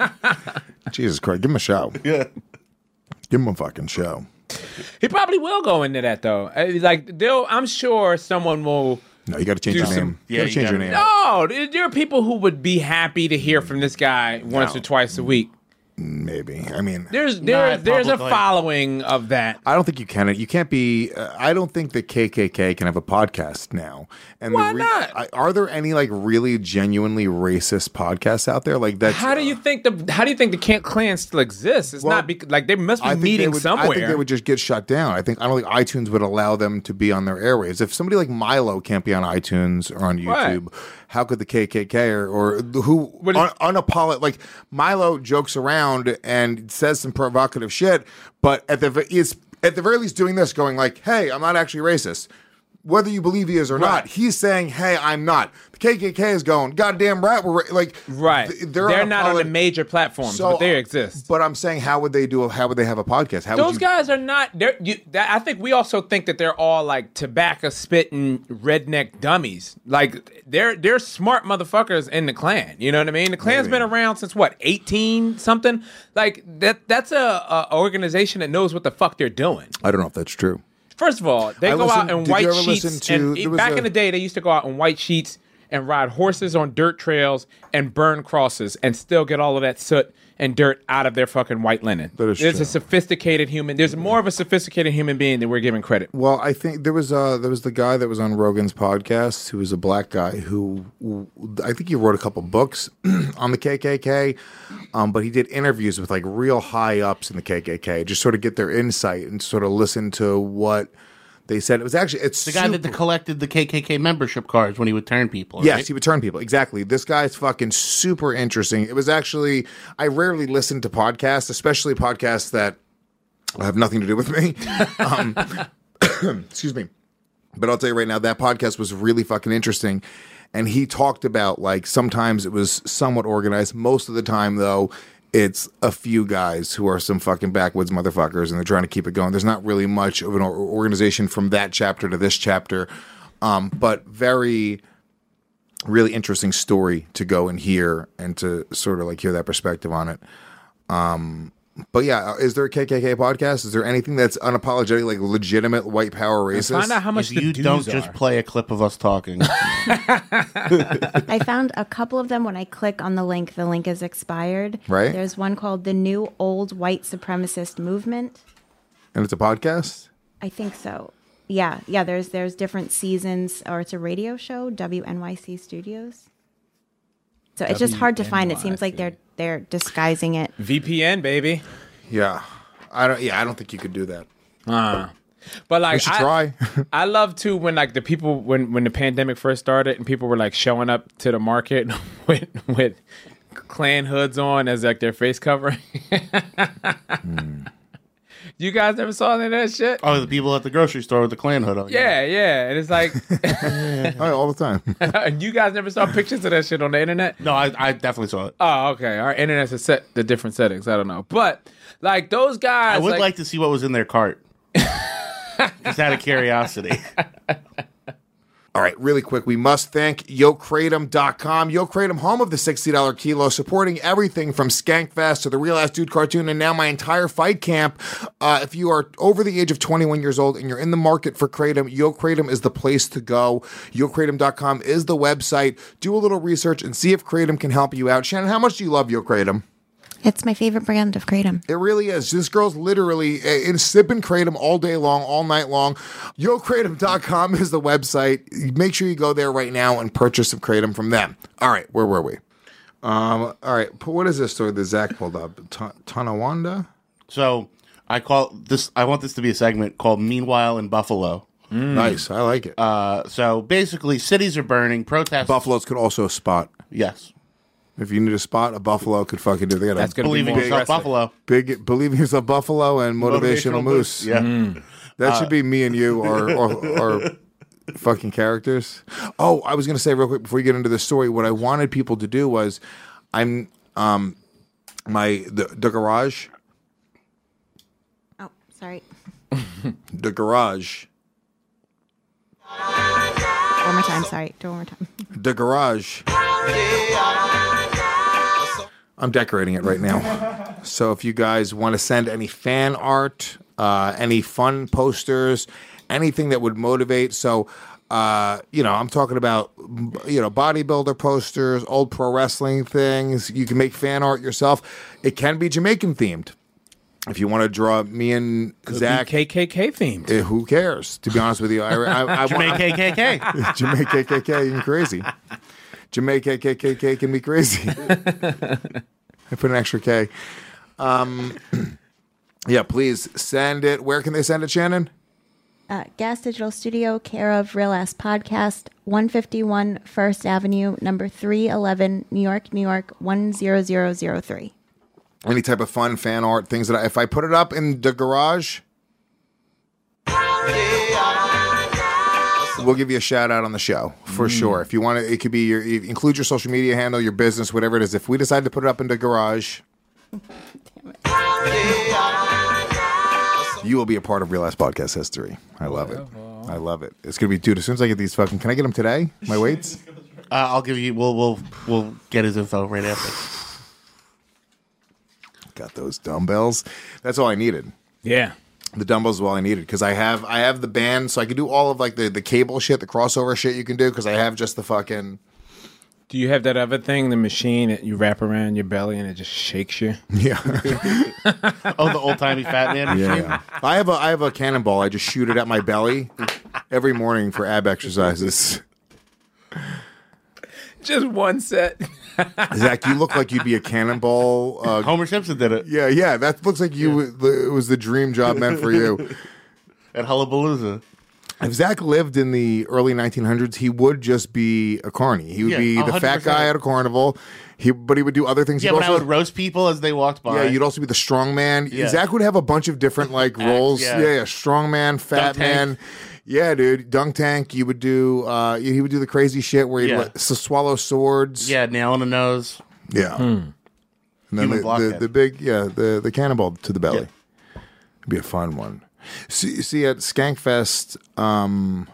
Jesus Christ, give him a show. Yeah. Give him a fucking show. He probably will go into that though. Uh, Like they'll, I'm sure someone will. No, you got to change Do your some- name. Yeah, you got to you change your gotta- name. No, there there are people who would be happy to hear from this guy once No. or twice a week. Maybe. I mean, There's there Not there's a publicly. following of that. I don't think you can. You can't be. Uh, I don't think the K K K can have a podcast now. And Why the not? I, are there any like really genuinely racist podcasts out there? Like that. How do you think the How do you think the Kent Clan still exists? It's Well, not bec like they must be I think they meeting would, somewhere. I think they would just get shut down. I think I don't think iTunes would allow them to be on their airwaves. If somebody like Milo can't be on iTunes or on YouTube, Right. how could the K K K or, or who What un, is- unapolog like Milo jokes around and says some provocative shit, but at the ve- is at the very least doing this, going like, "Hey, I'm not actually racist." Whether you believe he is or not, he's saying, "Hey, I'm not." The K K K is going, "Goddamn right, we're ra-" like, right. th- They're, they're not on the unapolog- major platforms, So, but they exist. But I'm saying, how would they do? How would they have a podcast? How would Those you, guys are not. They're. You, that, I think we also think that they're all like tobacco spitting redneck dummies. Like they're they're smart motherfuckers in the Klan. You know what I mean? The Klan's Maybe. been around since what eighteen something. Like that. That's a, a organization that knows what the fuck they're doing. I don't know if that's true. First of all, they I go listened- out in did you white ever sheets. listen to- and there was back a- in the day, they used to go out in white sheets and ride horses on dirt trails and burn crosses and still get all of that soot and dirt out of their fucking white linen. That is There's true. a sophisticated human. There's more of a sophisticated human being than we're giving credit. Well, I think there was uh there was the guy that was on Rogan's podcast who was a black guy who, who I think he wrote a couple books on the K K K, um, but he did interviews with like real high ups in the K K K, just sort of get their insight and sort of listen to what they said. It was actually it's The guy that super- collected the K K K membership cards when he would turn people. Yes, right? he would turn people. Exactly. This guy's fucking super interesting. It was actually, I rarely listen to podcasts, especially podcasts that have nothing to do with me. Um, excuse me. But I'll tell you right now, that podcast was really fucking interesting. And he talked about like sometimes it was somewhat organized. Most of the time, though, it's a few guys who are some fucking backwoods motherfuckers and they're trying to keep it going. There's not really much of an or- organization from that chapter to this chapter. Um, but very, really interesting story to go and hear and to sort of like hear that perspective on it. Um, but yeah, is there a K K K podcast? Is there anything that's unapologetic, like legitimate white power racist? Find out how much If the you dues don't are. just play a clip of us talking. I found a couple of them when I click on the link. The link is expired. Right. There's one called The New Old White Supremacist Movement. And it's a podcast? I think so. Yeah, yeah. There's there's different seasons, or it's a radio show. W N Y C Studios. So it's just hard to find. It seems like they're they're disguising it. V P N, baby. Yeah. I don't yeah, I don't think you could do that. Uh, but like, We should I, try. I love too when like the people when when the pandemic first started and people were like showing up to the market with with Klan hoods on as like their face covering. mm. You guys never saw any of that shit? Oh, the people at the grocery store with the Klan hood on. Yeah, yeah. And it's like oh, all the time. And you guys never saw pictures of that shit on the internet? No, I, I definitely saw it. Oh, okay. Our internet's a set the different settings. I don't know. But like those guys I would like, like to see what was in their cart. Just out of curiosity. All right, really quick, we must thank Yo Kratom dot com. Yo Kratom, home of the sixty dollars kilo, supporting everything from Skankfest to the Real Ass Dude cartoon and now my entire fight camp. Uh, if you are over the age of twenty-one years old and you're in the market for Kratom, Yo Kratom is the place to go. Yo Kratom dot com is the website. Do a little research and see if Kratom can help you out. Shannon, how much do you love Yo Kratom? It's my favorite brand of Kratom. It really is. This girl's literally uh, in sipping Kratom all day long, all night long. Yo Kratom dot com is the website. Make sure you go there right now and purchase some Kratom from them. All right, where were we? Um, all right, what is this story that Zach pulled up? Ta- Tonawanda? So I call this. I want this to be a segment called "Meanwhile in Buffalo." Mm. Nice, I like it. Uh, so basically, cities are burning. Protests. Buffaloes could also spot. Yes. If you need a spot, a buffalo could fucking do that. That's gonna Believe be in more yourself, aggressive. Buffalo. Big believe in yourself, buffalo, and motivational, Motivational moose. moose, yeah. Mm. That Uh, should be me and you, or or, or fucking characters. Oh, I was gonna say real quick before you get into the story. What I wanted people to do was, I'm um my the, the garage. Oh, sorry. The garage. One more time. Sorry. Do it one more time. The garage. I'm decorating it right now. So if you guys want to send any fan art, uh, any fun posters, anything that would motivate. So, uh, you know, I'm talking about, you know, bodybuilder posters, old pro wrestling things. You can make fan art yourself. It can be Jamaican themed. If you want to draw me and Could Zach, be K K K themed. eh, who cares? To be honest with you, I, I, I Jamaican K K K. Jamaican K K K, you crazy. Jamaican K K K can be crazy. I put an extra K. Um, yeah, please send it. Where can they send it, Shannon? Uh, Gas Digital Studio, care of Real Ass Podcast, one fifty-one First Avenue, number three eleven, New York, New York, one zero zero zero three. Any type of fun fan art, things that I, if I put it up in the garage, we'll give you a shout out on the show for Mm. sure. If you want to, it could be your include your social media handle, your business, whatever it is. If we decide to put it up in the garage, you will be a part of Real Ass Podcast history. I love it. I love it. It's gonna be, dude. As soon as I get these fucking, can I get them today? My weights. Uh, I'll give you. We'll we'll we'll get his info right after. Got those dumbbells. That's all I needed. Yeah. The dumbbells is all I needed because I have I have the band, so I can do all of like the, the cable shit, the crossover shit you can do because I have just the fucking. Do you have that other thing, the machine that you wrap around your belly and it just shakes you? Yeah. Oh, the old timey fat man machine. Yeah. I have a I have a cannonball. I just shoot it at my belly every morning for ab exercises. Just one set. Zach, you look like you'd be a cannonball. Uh, Homer Simpson did it. Yeah, yeah. That looks like you. It was the dream job meant for you. At Hullabalooza. If Zach lived in the early nineteen hundreds, he would just be a carny. He would Yeah, be the one hundred fat percent. guy at a carnival. He, but he would do other things. Yeah, He'd but I also- would roast people as they walked by. Yeah, you'd also be the strong man. Yeah. Zach would have a bunch of different like roles. yeah. Yeah, yeah, strong man, fat Dunk man. tank. Yeah, dude, dunk tank. You would do. Uh, he would do the crazy shit where he'd Yeah. let, s- swallow swords. Yeah, nail in the nose. Yeah. And then Human the, the, blockhead. the big, yeah, the, the cannonball to the belly. It'd be a fun one. See, see at Skankfest, um,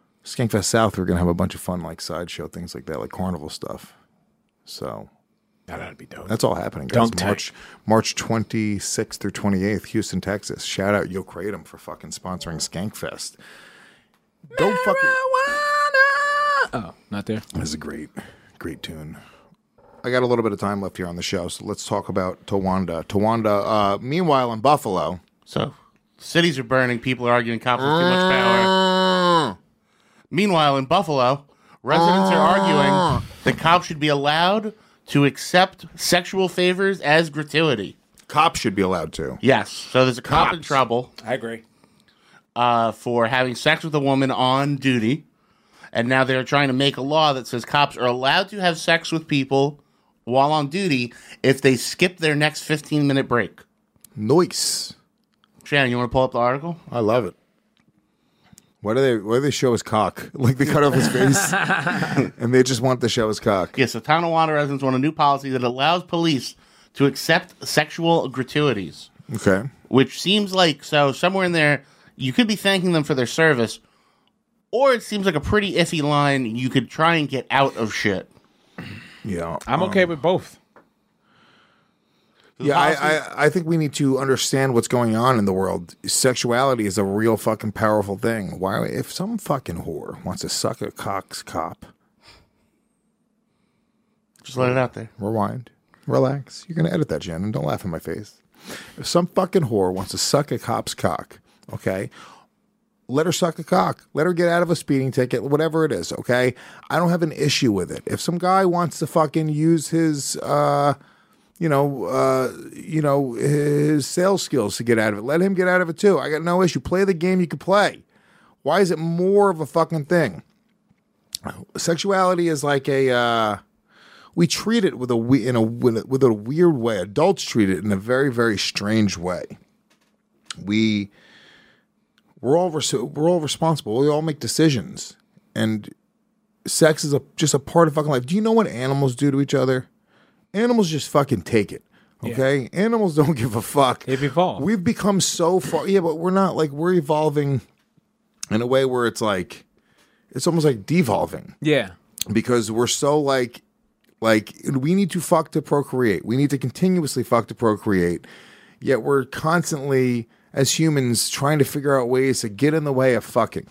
Skankfest South, we're gonna have a bunch of fun like sideshow things like that, like carnival stuff. So That'd be dope. That's all happening, guys. Dunk tank. March March twenty-sixth through twenty-eighth, Houston, Texas. Shout out Yo Kratom for fucking sponsoring Skankfest. Don't fucking. Oh, not there. This is a great, great tune. I got a little bit of time left here on the show, so let's talk about Towanda. Towanda, uh, meanwhile, in Buffalo. So, cities are burning. People are arguing cops have too much power. Meanwhile, in Buffalo, residents are arguing that cops should be allowed to accept sexual favors as gratuity. Cops should be allowed to. Yes. So there's a cop Cops. in trouble I agree. uh, for having sex with a woman on duty. And now they're trying to make a law that says cops are allowed to have sex with people while on duty if they skip their next fifteen-minute break. Nice. Shannon, you want to pull up the article? I love it. Why do they why do they show his cock? Like they cut off his face and they just want to show his cock. Yeah, so Tonawanda residents want a new policy that allows police to accept sexual gratuities. Okay. Which seems like, so somewhere in there, you could be thanking them for their service, or it seems like a pretty iffy line you could try and get out of shit. Yeah. I'm okay um, with both. Yeah, I, I, I think we need to understand what's going on in the world. Sexuality is a real fucking powerful thing. Why, if some fucking whore wants to suck a cock's cop, just let it out there. Rewind, relax. You're gonna edit that, Jen, and don't laugh in my face. If some fucking whore wants to suck a cop's cock, okay, let her suck a cock. Let her get out of a speeding ticket, whatever it is. Okay, I don't have an issue with it. If some guy wants to fucking use his, uh. You know, uh, you know his sales skills to get out of it. Let him get out of it too. I got no issue. Play the game you can play. Why is it more of a fucking thing? Sexuality is like a. Uh, we treat it with a we in a with, a with a weird way. Adults treat it in a very very strange way. We we're all res- we're all responsible. We all make decisions, and sex is a just a part of fucking life. Do you know what animals do to each other? Animals just fucking take it, okay? Yeah. Animals don't give a fuck. They've evolved. We've become so far. Yeah, but we're not like, we're evolving in a way where it's like, it's almost like devolving. Yeah. Because we're so like, like, we need to fuck to procreate. We need to continuously fuck to procreate. Yet we're constantly, as humans, trying to figure out ways to get in the way of fucking.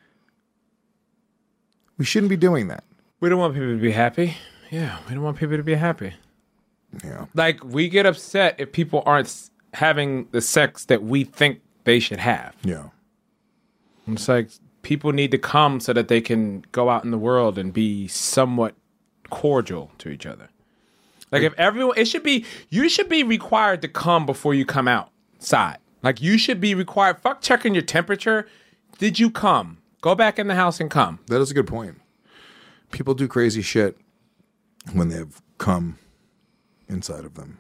We shouldn't be doing that. We don't want people to be happy. Yeah, we don't want people to be happy. Yeah. Like, we get upset if people aren't having the sex that we think they should have. Yeah. It's like people need to come so that they can go out in the world and be somewhat cordial to each other. Like, if everyone, it should be, you should be required to come before you come outside. Like, you should be required, fuck checking your temperature. Did you come? Go back in the house and come. That is a good point. People do crazy shit when they've come inside of them.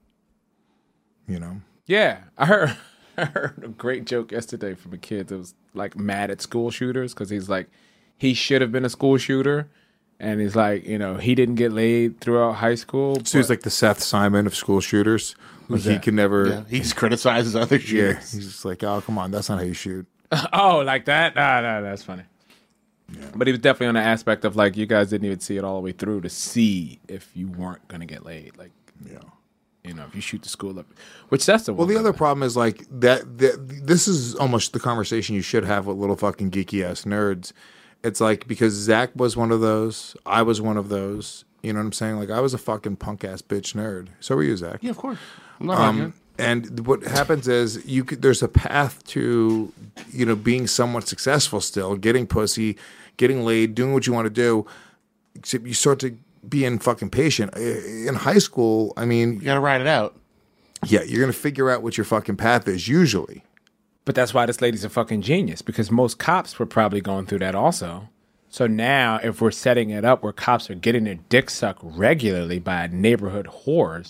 You know? Yeah. I heard I heard a great joke yesterday from a kid that was like mad at school shooters because he's like, he should have been a school shooter. And he's like, you know, he didn't get laid throughout high school. So he's like the Seth Simon of school shooters. Like he that? can never. Yeah, he just criticizes other shooters. Yeah, he's just like, oh, come on, that's not how you shoot. Oh, like that? Nah, nah, that's funny. Yeah. But he was definitely on the aspect of like, you guys didn't even see it all the way through to see if you weren't going to get laid. Like, yeah. You know, if you shoot the school up, which that's the well. The other problem is like that, that. This is almost the conversation you should have with little fucking geeky ass nerds. It's like because Zach was one of those, I was one of those. You know what I'm saying? Like I was a fucking punk ass bitch nerd. So were you, Zach? Yeah, of course. I'm not um, and what happens is you could, there's a path to you know being somewhat successful still, getting pussy, getting laid, doing what you want to do. Except you start to being fucking patient. In high school, I mean... You gotta ride it out. Yeah, you're gonna figure out what your fucking path is, usually. But that's why this lady's a fucking genius, because most cops were probably going through that also. So now, if we're setting it up where cops are getting their dick sucked regularly by neighborhood whores,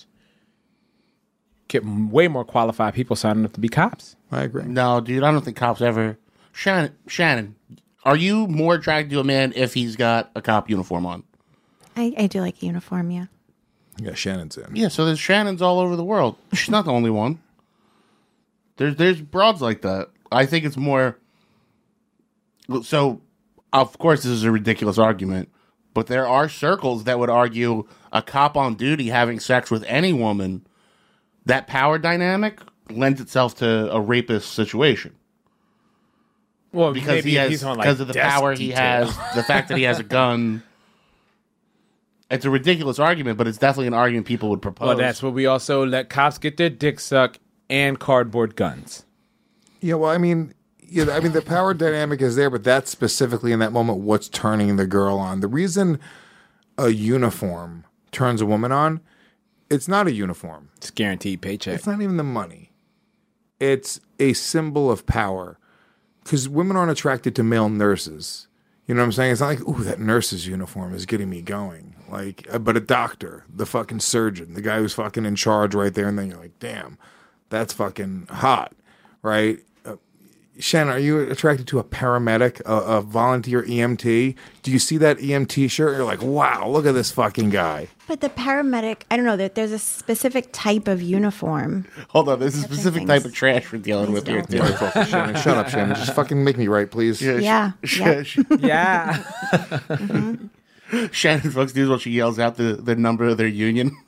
get way more qualified people signing up to be cops. I agree. No, dude, I don't think cops ever... Shannon, Shannon, are you more attracted to a man if he's got a cop uniform on? I, I do like a uniform, yeah. Yeah, Shannon's in. Yeah, so there's Shannons all over the world. She's not the only one. There's there's broads like that. I think it's more... So, of course, this is a ridiculous argument, But there are circles that would argue a cop on duty having sex with any woman, that power dynamic lends itself to a rapist situation. Well, because maybe he has he's on, like, because of the desk power he detail. has, the fact that he has a gun. It's a ridiculous argument, but it's definitely an argument people would propose. Well, that's what we also let cops get their dick sucked and cardboard guns. Yeah, well, I mean, yeah, I mean, the power dynamic is there, but that's specifically in that moment what's turning the girl on. The reason a uniform turns a woman on, it's not a uniform. It's guaranteed paycheck. It's not even the money. It's a symbol of power. Because women aren't attracted to male nurses. You know what I'm saying? It's not like, ooh, that nurse's uniform is getting me going. Like, uh, but a doctor, the fucking surgeon, the guy who's fucking in charge right there, and then you're like, damn, that's fucking hot, right? Uh, Shannon, are you attracted to a paramedic, a, a volunteer E M T? Do you see that E M T shirt? You're like, wow, look at this fucking guy. But the paramedic, I don't know, there- there's a specific type of uniform. Hold on, there's a specific things. type of trash we're dealing with here. too. Shannon, shut up, Shannon. Just fucking make me right, please. Yeah, sh- yeah. sh- Yeah. Shannon Fox News while she yells out the, the number of their union.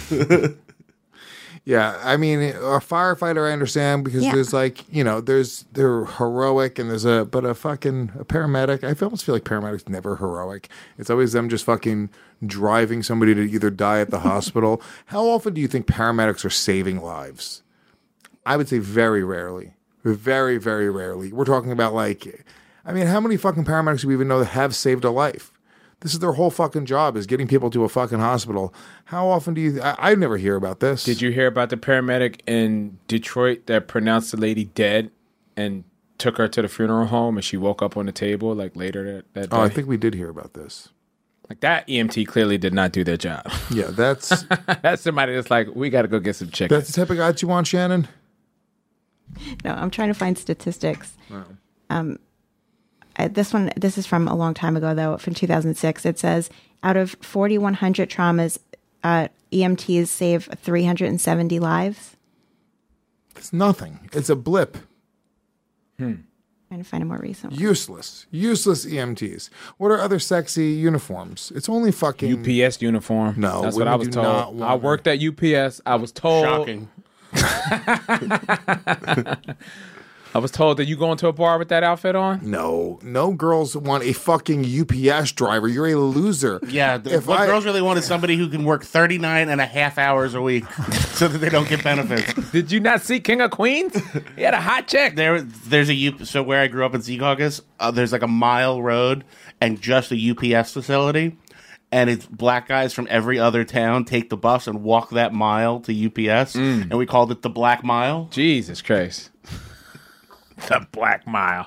Yeah, I mean, a firefighter, I understand because Yeah. there's like, you know, there's they're heroic and there's a, but a fucking a paramedic. I almost feel like paramedics never heroic. It's always them just fucking driving somebody to either die at the hospital. How often do you think paramedics are saving lives? I would say very rarely, very very rarely. We're talking about like, I mean, how many fucking paramedics do we even know that have saved a life? This is their whole fucking job, is getting people to a fucking hospital. How often do you... I, I never hear about this. Did you hear about the paramedic in Detroit that pronounced the lady dead and took her to the funeral home and she woke up on the table like later that, that day? Oh, I think we did hear about this. Like that E M T clearly did not do their job. Yeah, that's... That's somebody that's like, we got to go get some chicken. That's the type of guy that you want, Shannon? No, I'm trying to find statistics. Wow. Um, uh, this one, this is from a long time ago, though, from two thousand six. It says, out of forty-one hundred traumas, uh, E M Ts save three hundred seventy lives. It's nothing. It's a blip. Hmm. Trying to find a more recent one. Useless. Useless E M Ts. What are other sexy uniforms? It's only fucking... U P S uniform. No, that's what women I was do not told. want I worked at U P S. I was told. Shocking. I was told that you go into a bar with that outfit on? No. No girls want a fucking U P S driver. You're a loser. Yeah, the, If what I- girls really want is somebody who can work thirty-nine and a half hours a week so that they don't get benefits. Did you not see King of Queens? He had a hot chick. There, there's a U. So where I grew up in Secaucus, uh, there's like a mile road and just a U P S facility, and it's black guys from every other town take the bus and walk that mile to U P S, Mm. and we called it the Black Mile. Jesus Christ. The Black Mile.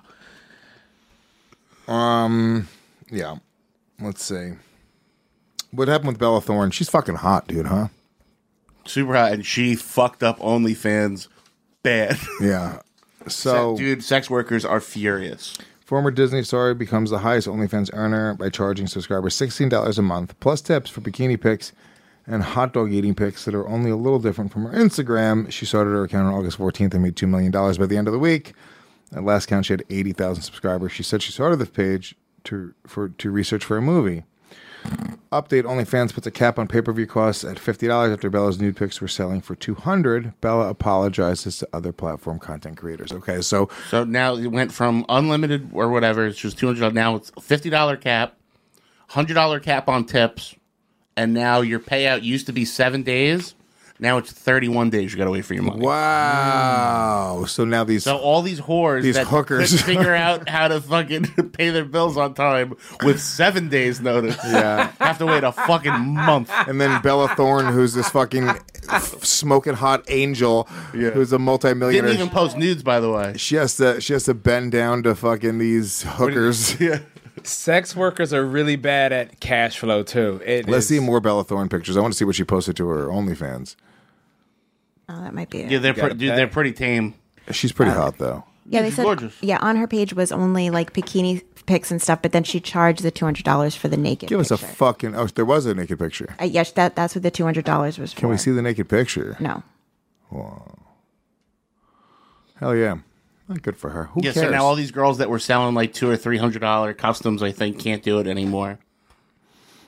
Um, yeah. Let's see. What happened with Bella Thorne? She's fucking hot, dude, huh? Super hot, and she fucked up OnlyFans bad. Yeah. So, dude, sex workers are furious. Former Disney star becomes the highest OnlyFans earner by charging subscribers sixteen dollars a month, plus tips for bikini pics and hot dog eating pics that are only a little different from her Instagram. She started her account on August fourteenth and made two million dollars by the end of the week. At last count, she had eighty thousand subscribers. She said she started this page to for to research for a movie. Update: OnlyFans puts a cap on pay-per-view costs at fifty dollars after Bella's nude pics were selling for two hundred dollars. Bella apologizes to other platform content creators. Okay, so So now it went from unlimited or whatever, it's just two hundred dollars. Now it's a fifty dollars cap, one hundred dollars cap on tips, and now your payout used to be seven days. Now it's thirty-one days you got to wait for your money. Wow. So now these So all these whores These that hookers. couldn't figure out how to fucking pay their bills on time with seven days notice. Yeah. Have to wait a fucking month. And then Bella Thorne, who's this fucking smoking hot angel, who's a multimillionaire. Didn't even post nudes, by the way. She has to. She has to bend down to fucking these hookers. Yeah. Sex workers are really bad at cash flow, too. It Let's is- see more Bella Thorne pictures. I want to see what she posted to her OnlyFans. Oh, that might be it. Yeah, they're You got pre- a dude, pet? they're pretty tame. She's pretty hot though. Yeah, they She's said. gorgeous. Yeah, on her page was only like bikini pics and stuff, but then she charged the two hundred dollars for the naked. Give us a picture. fucking. Oh, there was a naked picture. Uh, yes, that that's what the two hundred dollars was for. Can we see the naked picture? No. Whoa. Hell yeah. Not good for her. Who yeah, cares? so now all these girls that were selling like two or three hundred dollar customs, I think, can't do it anymore.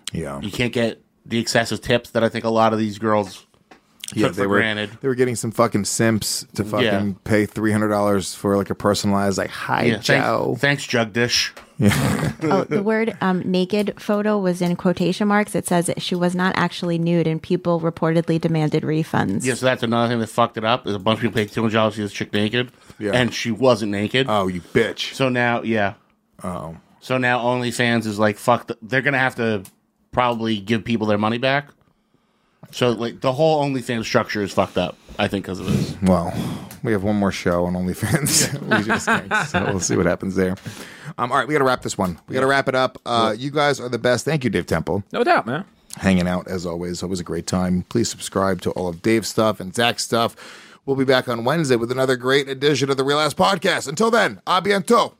Yeah. You can't get the excessive tips that I think a lot of these girls Yeah, took they for were granted. they were getting some fucking simps to fucking Yeah. pay three hundred dollars for like a personalized like hi Yeah, Joe. Thanks, thanks Jugdish. Oh, the word um, naked photo was in quotation marks. It says that she was not actually nude, and people reportedly demanded refunds. Yeah, so that's another thing that fucked it up. Is a bunch of people paid two hundred dollars to see this chick naked, Yeah. and she wasn't naked. Oh, you bitch. So now, yeah. Oh. So now OnlyFans is like, fuck, the, they're going to have to probably give people their money back. So, like, the whole OnlyFans structure is fucked up, I think, because of this. Well, we have one more show on OnlyFans. We just think, so we'll see what happens there. Um, all right, we got to wrap this one. We got to wrap it up. Uh, you guys are the best. Thank you, Dave Temple. No doubt, man. Hanging out as always. Always a great time. Please subscribe to all of Dave's stuff and Zach's stuff. We'll be back on Wednesday with another great edition of the Real Ass Podcast. Until then, a bientôt.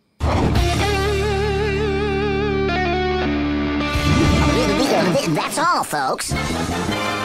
That's all, folks.